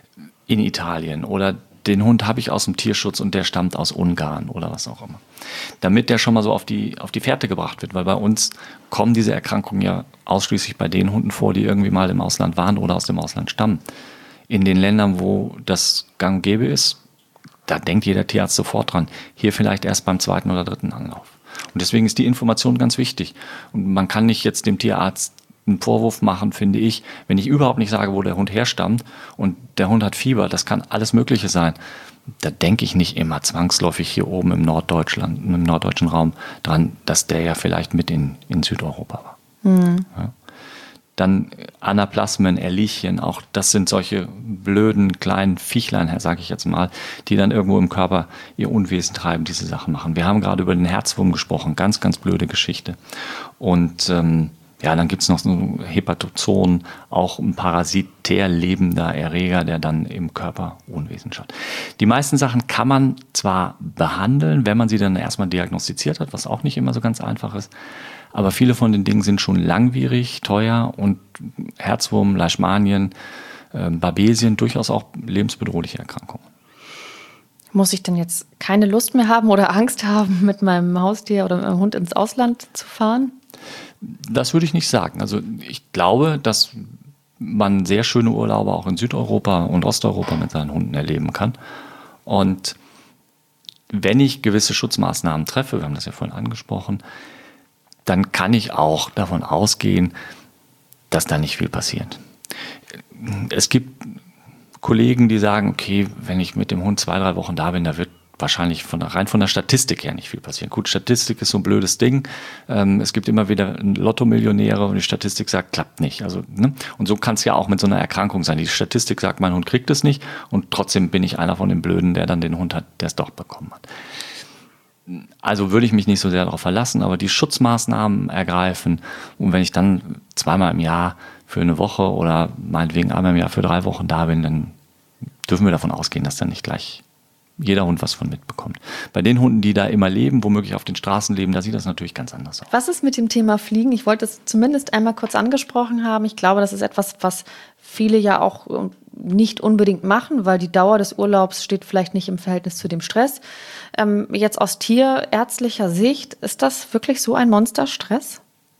in Italien oder den Hund habe ich aus dem Tierschutz und der stammt aus Ungarn oder was auch immer. Damit der schon mal so auf die, auf die Fährte gebracht wird, weil bei uns kommen diese Erkrankungen ja ausschließlich bei den Hunden vor, die irgendwie mal im Ausland waren oder aus dem Ausland stammen. In den Ländern, wo das gang und gäbe ist, da denkt jeder Tierarzt sofort dran. Hier vielleicht erst beim zweiten oder dritten Anlauf. Und deswegen ist die Information ganz wichtig. Und man kann nicht jetzt dem Tierarzt einen Vorwurf machen, finde ich, wenn ich überhaupt nicht sage, wo der Hund herstammt und der Hund hat Fieber, das kann alles Mögliche sein. Da denke ich nicht immer zwangsläufig hier oben im Norddeutschland, im norddeutschen Raum dran, dass der ja vielleicht mit in, in Südeuropa war. Mhm. Ja. Dann Anaplasmen, Ehrlichien, auch das sind solche blöden kleinen Viechlein, sage ich jetzt mal, die dann irgendwo im Körper ihr Unwesen treiben, diese Sachen machen. Wir haben gerade über den Herzwurm gesprochen, ganz, ganz blöde Geschichte. Und ähm, ja, dann gibt es noch so Hepatozoen, auch ein parasitär lebender Erreger, der dann im Körper Unwesen schafft. Die meisten Sachen kann man zwar behandeln, wenn man sie dann erstmal diagnostiziert hat, was auch nicht immer so ganz einfach ist, aber viele von den Dingen sind schon langwierig, teuer und Herzwurm, Leishmanien, äh, Babesien, durchaus auch lebensbedrohliche Erkrankungen.
Muss ich denn jetzt keine Lust mehr haben oder Angst haben, mit meinem Haustier oder mit meinem Hund ins Ausland zu fahren?
Das würde ich nicht sagen. Also ich glaube, dass man sehr schöne Urlaube auch in Südeuropa und Osteuropa mit seinen Hunden erleben kann. Und wenn ich gewisse Schutzmaßnahmen treffe, wir haben das ja vorhin angesprochen, dann kann ich auch davon ausgehen, dass da nicht viel passiert. Es gibt Kollegen, die sagen, okay, wenn ich mit dem Hund zwei, drei Wochen da bin, da wird wahrscheinlich von der, rein von der Statistik her nicht viel passieren. Gut, Statistik ist so ein blödes Ding. Ähm, es gibt immer wieder Lotto-Millionäre und die Statistik sagt, klappt nicht. Also, ne? Und so kann es ja auch mit so einer Erkrankung sein. Die Statistik sagt, mein Hund kriegt es nicht und trotzdem bin ich einer von den Blöden, der dann den Hund hat, der es doch bekommen hat. Also würde ich mich nicht so sehr darauf verlassen, aber die Schutzmaßnahmen ergreifen und wenn ich dann zweimal im Jahr für eine Woche oder meinetwegen einmal im Jahr für drei Wochen da bin, dann dürfen wir davon ausgehen, dass dann nicht gleich jeder Hund was von mitbekommt. Bei den Hunden, die da immer leben, womöglich auf den Straßen leben, da sieht das natürlich ganz anders aus.
Was ist mit dem Thema Fliegen? Ich wollte es zumindest einmal kurz angesprochen haben. Ich glaube, das ist etwas, was viele ja auch nicht unbedingt machen, weil die Dauer des Urlaubs steht vielleicht nicht im Verhältnis zu dem Stress. Ähm, jetzt aus tierärztlicher Sicht, ist das wirklich so ein Monsterstress?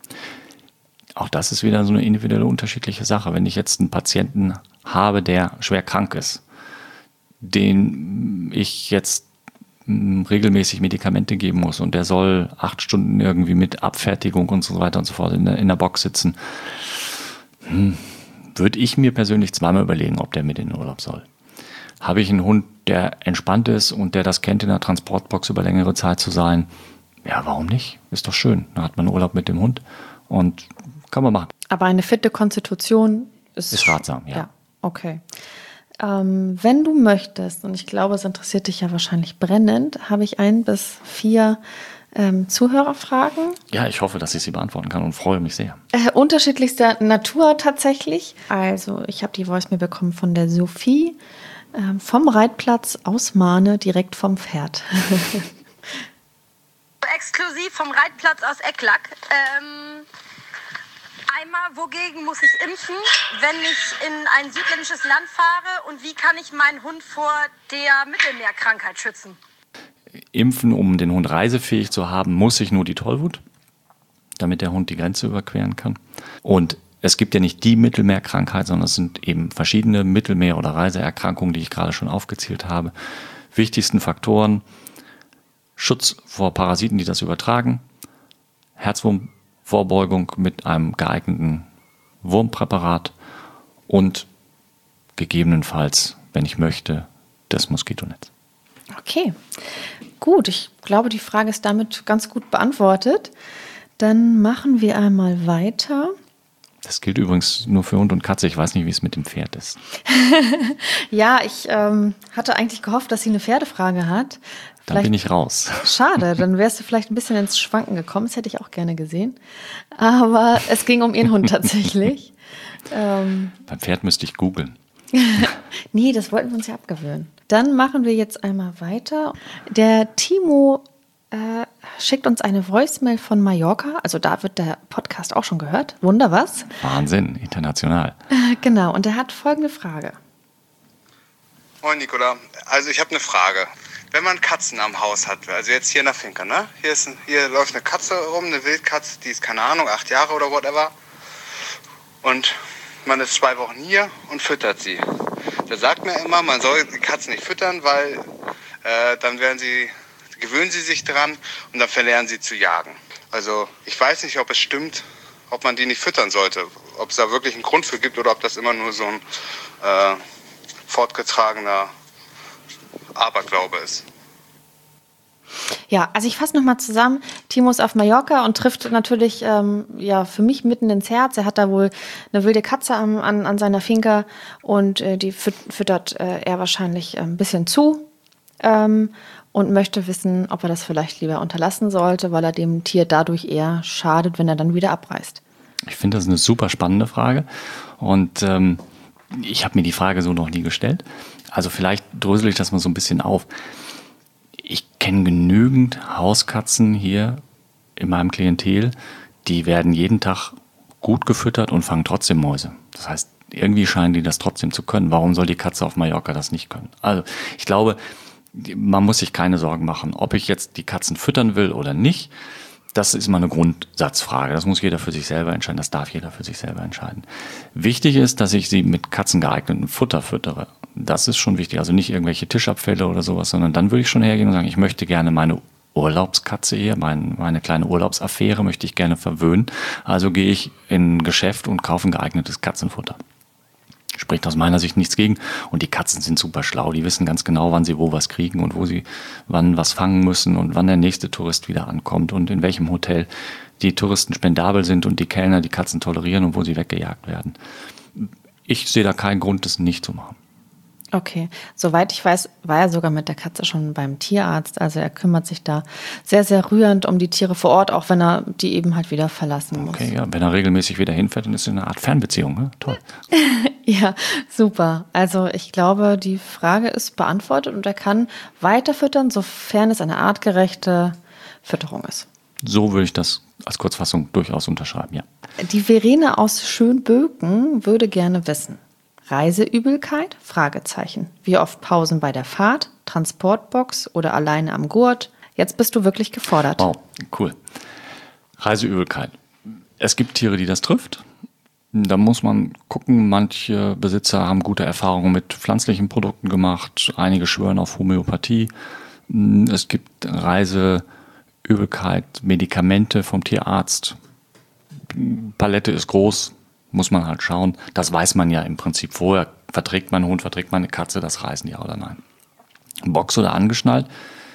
Auch das ist wieder so eine individuelle unterschiedliche Sache. Wenn ich jetzt einen Patienten habe, der schwer krank ist, den ich jetzt regelmäßig Medikamente geben muss und der soll acht Stunden irgendwie mit Abfertigung und so weiter und so fort in der, in der Box sitzen, hm, würde ich mir persönlich zweimal überlegen, ob der mit in den Urlaub soll. Habe ich einen Hund, der entspannt ist und der das kennt, in der Transportbox über längere Zeit zu sein, ja, warum nicht? Ist doch schön. Da hat man Urlaub mit dem Hund und kann man machen.
Aber eine fitte Konstitution ist,
ist ratsam, ja.
Ja, okay. Ähm, wenn du möchtest, und ich glaube, es interessiert dich ja wahrscheinlich brennend, habe ich ein bis vier ähm, Zuhörerfragen.
Ja, ich hoffe, dass ich sie beantworten kann und freue mich sehr.
Äh, unterschiedlichster Natur tatsächlich. Also ich habe die Voicemail bekommen von der Sophie ähm, vom Reitplatz aus Mahne, direkt vom Pferd.
Exklusiv vom Reitplatz aus Ecklack. Ähm, einmal, wogegen muss ich impfen, wenn ich in ein südländisches Land fahre? Und wie kann ich meinen Hund vor der Mittelmeerkrankheit schützen?
Impfen, um den Hund reisefähig zu haben, muss ich nur die Tollwut, damit der Hund die Grenze überqueren kann. Und es gibt ja nicht die Mittelmeerkrankheit, sondern es sind eben verschiedene Mittelmeer- oder Reiseerkrankungen, die ich gerade schon aufgezählt habe. Wichtigsten Faktoren: Schutz vor Parasiten, die das übertragen, Herzwurmvorbeugung mit einem geeigneten Wurmpräparat und gegebenenfalls, wenn ich möchte, das Moskitonetz.
Okay, gut. Ich glaube, die Frage ist damit ganz gut beantwortet. Dann machen wir einmal weiter.
Das gilt übrigens nur für Hund und Katze. Ich weiß nicht, wie es mit dem Pferd ist.
Ja, ich ähm, hatte eigentlich gehofft, dass sie eine Pferdefrage hat.
Dann bin ich raus.
Schade, dann wärst du vielleicht ein bisschen ins Schwanken gekommen. Das hätte ich auch gerne gesehen. Aber es ging um ihren Hund tatsächlich. ähm,
Beim Pferd müsste ich googeln.
Nee, das wollten wir uns ja abgewöhnen. Dann machen wir jetzt einmal weiter. Der Timo äh, schickt uns eine Voicemail von Mallorca. Also da wird der Podcast auch schon gehört. Wunder was?
Wahnsinn, international.
Äh, genau, und er hat folgende Frage.
Moin Nicola, also ich habe eine Frage. Wenn man Katzen am Haus hat, also jetzt hier in der Finca, ne? Hier, ist ein, hier läuft eine Katze rum, eine Wildkatze, die ist keine Ahnung, acht Jahre oder whatever. Und man ist zwei Wochen hier und füttert sie. Da sagt mir immer, man soll die Katzen nicht füttern, weil äh, dann werden sie, gewöhnen sie sich dran und dann verlernen sie zu jagen. Also ich weiß nicht, ob es stimmt, ob man die nicht füttern sollte. Ob es da wirklich einen Grund für gibt oder ob das immer nur so ein äh, fortgetragener Aberglaube ist.
Ja, also ich fasse nochmal zusammen. Timo ist auf Mallorca und trifft natürlich ähm, ja, für mich mitten ins Herz. Er hat da wohl eine wilde Katze an, an, an seiner Finca und äh, die füttert äh, er wahrscheinlich ein bisschen zu ähm, und möchte wissen, ob er das vielleicht lieber unterlassen sollte, weil er dem Tier dadurch eher schadet, wenn er dann wieder abreist.
Ich finde das eine super spannende Frage und ähm, ich habe mir die Frage so noch nie gestellt. Also vielleicht drösel ich das mal so ein bisschen auf. Ich kenne genügend Hauskatzen hier in meinem Klientel, die werden jeden Tag gut gefüttert und fangen trotzdem Mäuse. Das heißt, irgendwie scheinen die das trotzdem zu können. Warum soll die Katze auf Mallorca das nicht können? Also ich glaube, man muss sich keine Sorgen machen, ob ich jetzt die Katzen füttern will oder nicht. Das ist mal eine Grundsatzfrage. Das muss jeder für sich selber entscheiden. Das darf jeder für sich selber entscheiden. Wichtig ist, dass ich sie mit katzengeeignetem Futter füttere. Das ist schon wichtig. Also nicht irgendwelche Tischabfälle oder sowas, sondern dann würde ich schon hergehen und sagen, ich möchte gerne meine Urlaubskatze hier, mein, meine kleine Urlaubsaffäre möchte ich gerne verwöhnen. Also gehe ich in ein Geschäft und kaufe ein geeignetes Katzenfutter. Spricht aus meiner Sicht nichts gegen. Und die Katzen sind super schlau. Die wissen ganz genau, wann sie wo was kriegen und wo sie wann was fangen müssen und wann der nächste Tourist wieder ankommt und in welchem Hotel die Touristen spendabel sind und die Kellner die Katzen tolerieren und wo sie weggejagt werden. Ich sehe da keinen Grund, das nicht zu machen.
Okay, soweit ich weiß, war er sogar mit der Katze schon beim Tierarzt. Also er kümmert sich da sehr, sehr rührend um die Tiere vor Ort, auch wenn er die eben halt wieder verlassen muss.
Okay, ja, wenn er regelmäßig wieder hinfährt, dann ist es eine Art Fernbeziehung. Ne? Toll.
Ja, super. Also ich glaube, die Frage ist beantwortet und er kann weiter füttern, sofern es eine artgerechte Fütterung ist.
So würde ich das als Kurzfassung durchaus unterschreiben, ja.
Die Verena aus Schönböken würde gerne wissen. Reiseübelkeit? Fragezeichen. Wie oft Pausen bei der Fahrt, Transportbox oder alleine am Gurt? Jetzt bist du wirklich gefordert.
Wow, cool. Reiseübelkeit. Es gibt Tiere, die das trifft. Da muss man gucken, manche Besitzer haben gute Erfahrungen mit pflanzlichen Produkten gemacht, einige schwören auf Homöopathie. Es gibt Reiseübelkeit, Medikamente vom Tierarzt. Palette ist groß. Muss man halt schauen. Das weiß man ja im Prinzip vorher. Verträgt mein Hund, verträgt meine Katze das Reisen, ja oder nein? Box oder angeschnallt?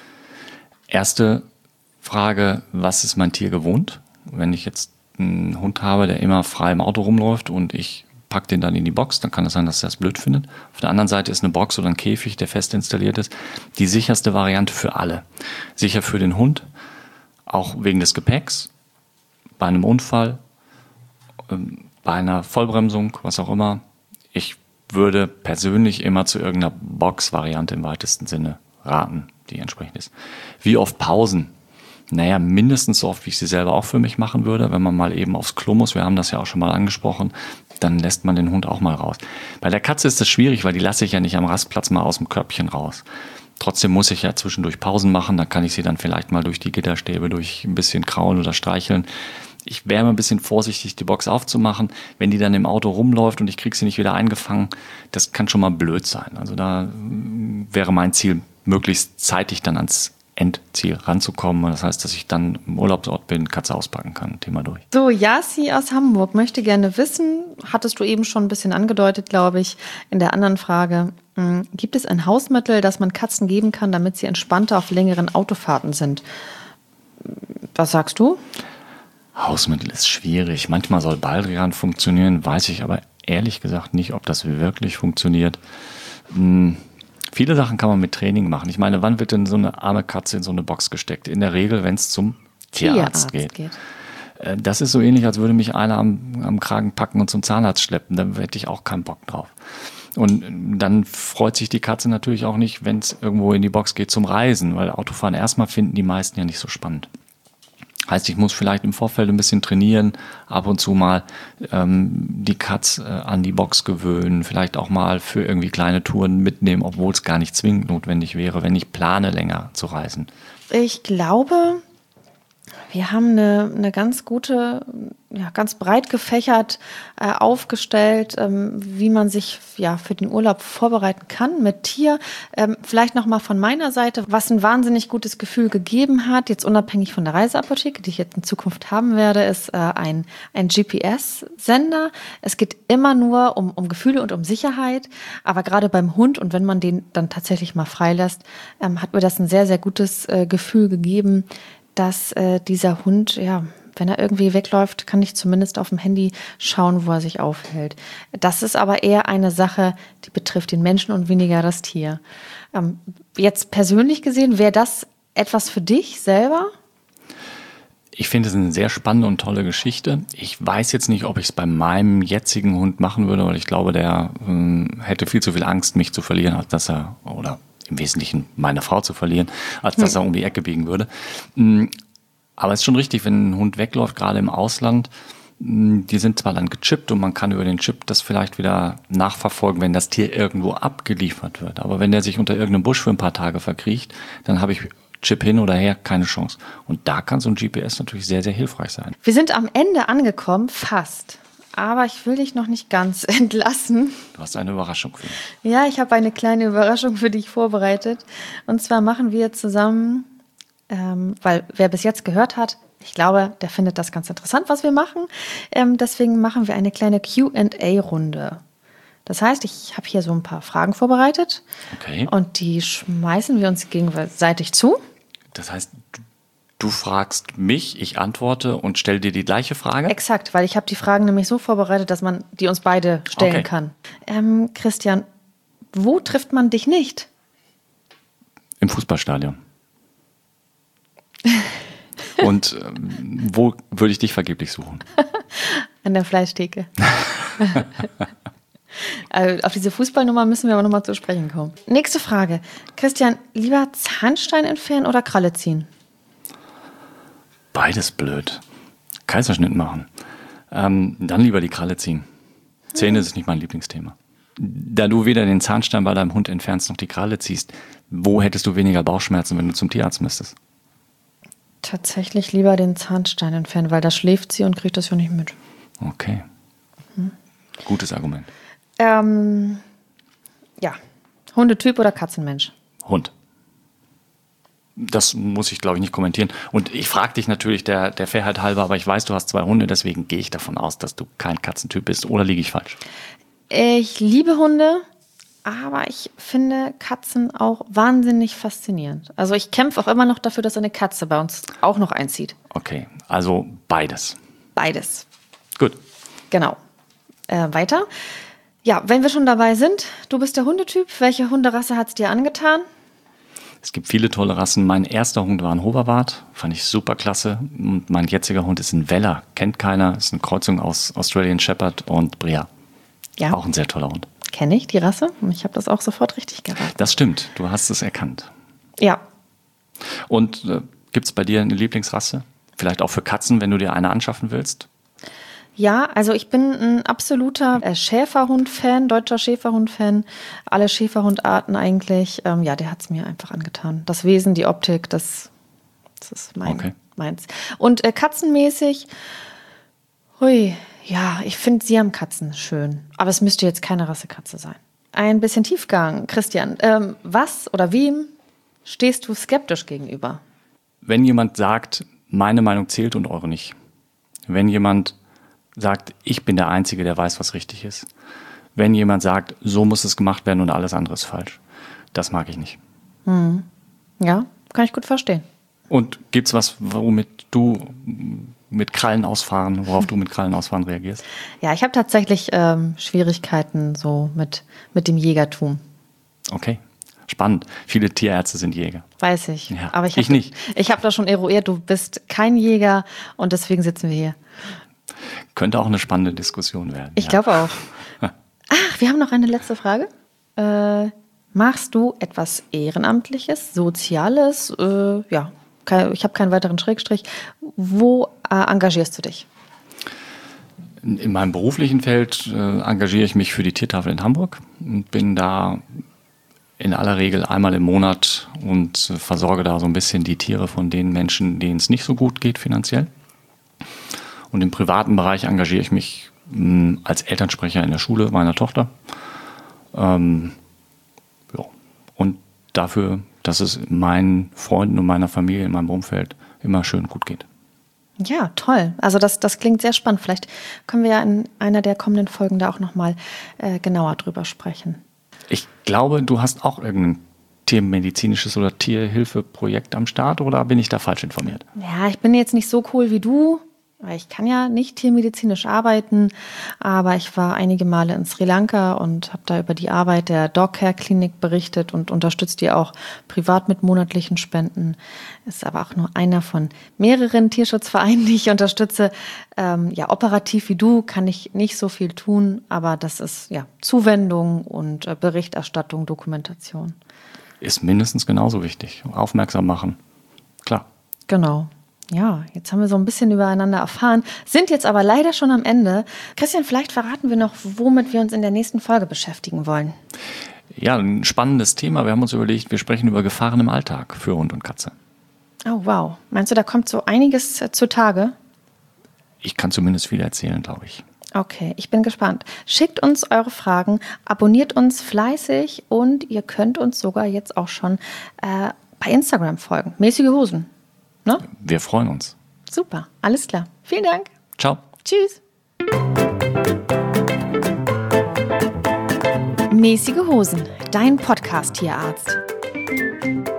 Erste Frage, was ist mein Tier gewohnt? Wenn ich jetzt einen Hund habe, der immer frei im Auto rumläuft und ich packe den dann in die Box, dann kann es sein, dass er das blöd findet. Auf der anderen Seite ist eine Box oder ein Käfig, der fest installiert ist, die sicherste Variante für alle. Sicher für den Hund, auch wegen des Gepäcks, bei einem Unfall, ähm, bei einer Vollbremsung, was auch immer. Ich würde persönlich immer zu irgendeiner Box-Variante im weitesten Sinne raten, die entsprechend ist. Wie oft Pausen? Naja, mindestens so oft, wie ich sie selber auch für mich machen würde. Wenn man mal eben aufs Klo muss, wir haben das ja auch schon mal angesprochen, dann lässt man den Hund auch mal raus. Bei der Katze ist das schwierig, weil die lasse ich ja nicht am Rastplatz mal aus dem Körbchen raus. Trotzdem muss ich ja zwischendurch Pausen machen, da kann ich sie dann vielleicht mal durch die Gitterstäbe, durch ein bisschen kraulen oder streicheln. Ich wäre mal ein bisschen vorsichtig, die Box aufzumachen. Wenn die dann im Auto rumläuft und ich kriege sie nicht wieder eingefangen, das kann schon mal blöd sein. Also da wäre mein Ziel, möglichst zeitig dann ans Endziel ranzukommen. Das heißt, dass ich dann im Urlaubsort bin, Katze auspacken kann, Thema durch.
So, Yassi aus Hamburg möchte gerne wissen, hattest du eben schon ein bisschen angedeutet, glaube ich, in der anderen Frage, mh, gibt es ein Hausmittel, das man Katzen geben kann, damit sie entspannter auf längeren Autofahrten sind? Was sagst du?
Hausmittel ist schwierig. Manchmal soll Baldrian funktionieren, weiß ich aber ehrlich gesagt nicht, ob das wirklich funktioniert. Hm, viele Sachen kann man mit Training machen. Ich meine, wann wird denn so eine arme Katze in so eine Box gesteckt? In der Regel, wenn es zum Tierarzt, Tierarzt geht. geht. Das ist so ähnlich, als würde mich einer am, am Kragen packen und zum Zahnarzt schleppen. Da hätte ich auch keinen Bock drauf. Und dann freut sich die Katze natürlich auch nicht, wenn es irgendwo in die Box geht zum Reisen, weil Autofahren erstmal finden die meisten ja nicht so spannend. Heißt, ich muss vielleicht im Vorfeld ein bisschen trainieren, ab und zu mal ähm, die Katz äh, an die Box gewöhnen, vielleicht auch mal für irgendwie kleine Touren mitnehmen, obwohl es gar nicht zwingend notwendig wäre, wenn ich plane, länger zu reisen.
Ich glaube, wir haben eine, eine ganz gute, ja, ganz breit gefächert äh, aufgestellt, ähm, wie man sich ja für den Urlaub vorbereiten kann mit Tier. Ähm, vielleicht nochmal von meiner Seite, was ein wahnsinnig gutes Gefühl gegeben hat, jetzt unabhängig von der Reiseapotheke, die ich jetzt in Zukunft haben werde, ist äh, ein, ein G P S-Sender. Es geht immer nur um, um Gefühle und um Sicherheit, aber gerade beim Hund und wenn man den dann tatsächlich mal freilässt, ähm, hat mir das ein sehr, sehr gutes äh, Gefühl gegeben, dass äh, dieser Hund, ja, wenn er irgendwie wegläuft, kann ich zumindest auf dem Handy schauen, wo er sich aufhält. Das ist aber eher eine Sache, die betrifft den Menschen und weniger das Tier. Ähm, jetzt persönlich gesehen, wäre das etwas für dich selber?
Ich finde es eine sehr spannende und tolle Geschichte. Ich weiß jetzt nicht, ob ich es bei meinem jetzigen Hund machen würde, weil ich glaube, der ähm, hätte viel zu viel Angst, mich zu verlieren, als dass er, oder im Wesentlichen meine Frau zu verlieren, als dass er um die Ecke biegen würde. Aber es ist schon richtig, wenn ein Hund wegläuft, gerade im Ausland, die sind zwar dann gechippt und man kann über den Chip das vielleicht wieder nachverfolgen, wenn das Tier irgendwo abgeliefert wird. Aber wenn der sich unter irgendeinem Busch für ein paar Tage verkriecht, dann habe ich Chip hin oder her, keine Chance. Und da kann so ein G P S natürlich sehr, sehr hilfreich sein.
Wir sind am Ende angekommen, fast. Aber ich will dich noch nicht ganz entlassen.
Du hast eine Überraschung für mich.
Ja, ich habe eine kleine Überraschung für dich vorbereitet. Und zwar machen wir zusammen, ähm, weil wer bis jetzt gehört hat, ich glaube, der findet das ganz interessant, was wir machen. Ähm, deswegen machen wir eine kleine Q and A-Runde. Das heißt, ich habe hier so ein paar Fragen vorbereitet.
Okay.
Und die schmeißen wir uns gegenseitig zu.
Das heißt, du Du fragst mich, ich antworte und stelle dir die gleiche Frage?
Exakt, weil ich habe die Fragen nämlich so vorbereitet, dass man die uns beide stellen
okay.
kann. Ähm, Christian, wo trifft man dich nicht?
Im Fußballstadion. Und ähm, wo würde ich dich vergeblich suchen?
An der Fleischtheke. Also auf diese Fußballnummer müssen wir aber nochmal zu sprechen kommen. Nächste Frage. Christian, lieber Zahnstein entfernen oder Kralle ziehen?
Beides blöd. Kaiserschnitt machen. Ähm, dann lieber die Kralle ziehen. Zähne ist nicht mein Lieblingsthema. Da du weder den Zahnstein bei deinem Hund entfernst noch die Kralle ziehst, wo hättest du weniger Bauchschmerzen, wenn du zum Tierarzt müsstest?
Tatsächlich lieber den Zahnstein entfernen, weil da schläft sie und kriegt das ja nicht mit.
Okay. Mhm. Gutes Argument.
Ähm, ja. Hundetyp oder Katzenmensch?
Hund. Das muss ich, glaube ich, nicht kommentieren. Und ich frage dich natürlich der, der Fairheit halber, aber ich weiß, du hast zwei Hunde, deswegen gehe ich davon aus, dass du kein Katzentyp bist. Oder liege ich falsch?
Ich liebe Hunde, aber ich finde Katzen auch wahnsinnig faszinierend. Also ich kämpfe auch immer noch dafür, dass eine Katze bei uns auch noch einzieht.
Okay, also beides.
Beides.
Gut.
Genau. Äh, weiter. Ja, wenn wir schon dabei sind, du bist der Hundetyp. Welche Hunderasse hat es dir angetan?
Es gibt viele tolle Rassen. Mein erster Hund war ein Hoverwart, fand ich super klasse. Und mein jetziger Hund ist ein Weller, kennt keiner, ist eine Kreuzung aus Australian Shepherd und Brea.
Ja.
Auch ein sehr toller Hund.
Kenne ich die Rasse? Ich habe das auch sofort richtig geraten.
Das stimmt, du hast es erkannt.
Ja.
Und äh, gibt es bei dir eine Lieblingsrasse? Vielleicht auch für Katzen, wenn du dir eine anschaffen willst?
Ja, also ich bin ein absoluter Schäferhund-Fan, deutscher Schäferhund-Fan. Alle Schäferhundarten eigentlich. Ähm, ja, der hat es mir einfach angetan. Das Wesen, die Optik, das, das ist mein,
okay.
meins. Und äh, katzenmäßig, hui, ja, ich finde Siamkatzen schön. Aber es müsste jetzt keine Rassekatze sein. Ein bisschen Tiefgang. Christian, ähm, was oder wem stehst du skeptisch gegenüber?
Wenn jemand sagt, meine Meinung zählt und eure nicht. Wenn jemand sagt, ich bin der Einzige, der weiß, was richtig ist. Wenn jemand sagt, so muss es gemacht werden und alles andere ist falsch. Das mag ich nicht.
Hm. Ja, kann ich gut verstehen.
Und gibt's was, womit du mit Krallen ausfahren, worauf du mit Krallen ausfahren reagierst?
Ja, ich habe tatsächlich ähm, Schwierigkeiten so mit, mit dem Jägertum.
Okay, spannend. Viele Tierärzte sind Jäger.
Weiß ich.
Ja,
aber ich,
ich
hab,
nicht.
Ich habe da schon eruiert, du bist kein Jäger und deswegen sitzen wir hier.
Könnte auch eine spannende Diskussion werden.
Ich
ja.
glaube auch. Ach, wir haben noch eine letzte Frage. Äh, machst du etwas Ehrenamtliches, Soziales? Äh, ja, kein, ich habe keinen weiteren Schrägstrich. Wo äh, engagierst du dich?
In meinem beruflichen Feld äh, engagiere ich mich für die Tiertafel in Hamburg und bin da in aller Regel einmal im Monat und äh, versorge da so ein bisschen die Tiere von den Menschen, denen es nicht so gut geht finanziell. Und im privaten Bereich engagiere ich mich mh, als Elternsprecher in der Schule meiner Tochter. Ähm, ja. Und dafür, dass es meinen Freunden und meiner Familie in meinem Umfeld immer schön gut geht.
Ja, toll. Also das, das klingt sehr spannend. Vielleicht können wir ja in einer der kommenden Folgen da auch nochmal äh, genauer drüber sprechen.
Ich glaube, du hast auch irgendein tiermedizinisches oder Tierhilfeprojekt am Start, oder bin ich da falsch informiert?
Ja, ich bin jetzt nicht so cool wie du. Ich kann ja nicht tiermedizinisch arbeiten, aber ich war einige Male in Sri Lanka und habe da über die Arbeit der Dog-Care-Klinik berichtet und unterstütze die auch privat mit monatlichen Spenden. Ist aber auch nur einer von mehreren Tierschutzvereinen, die ich unterstütze. Ähm, ja, operativ wie du kann ich nicht so viel tun, aber das ist ja Zuwendung und äh, Berichterstattung, Dokumentation.
Ist mindestens genauso wichtig. Aufmerksam machen. Klar.
Genau. Ja, jetzt haben wir so ein bisschen übereinander erfahren, sind jetzt aber leider schon am Ende. Christian, vielleicht verraten wir noch, womit wir uns in der nächsten Folge beschäftigen wollen.
Ja, ein spannendes Thema. Wir haben uns überlegt, wir sprechen über Gefahren im Alltag für Hund und Katze.
Oh, wow. Meinst du, da kommt so einiges äh, zutage?
Ich kann zumindest viel erzählen, glaube ich.
Okay, ich bin gespannt. Schickt uns eure Fragen, abonniert uns fleißig und ihr könnt uns sogar jetzt auch schon äh, bei Instagram folgen. Mäßige Hosen. Ne?
Wir freuen uns.
Super, alles klar. Vielen Dank.
Ciao.
Tschüss. Mäßige Hosen, dein Podcast-Tierarzt.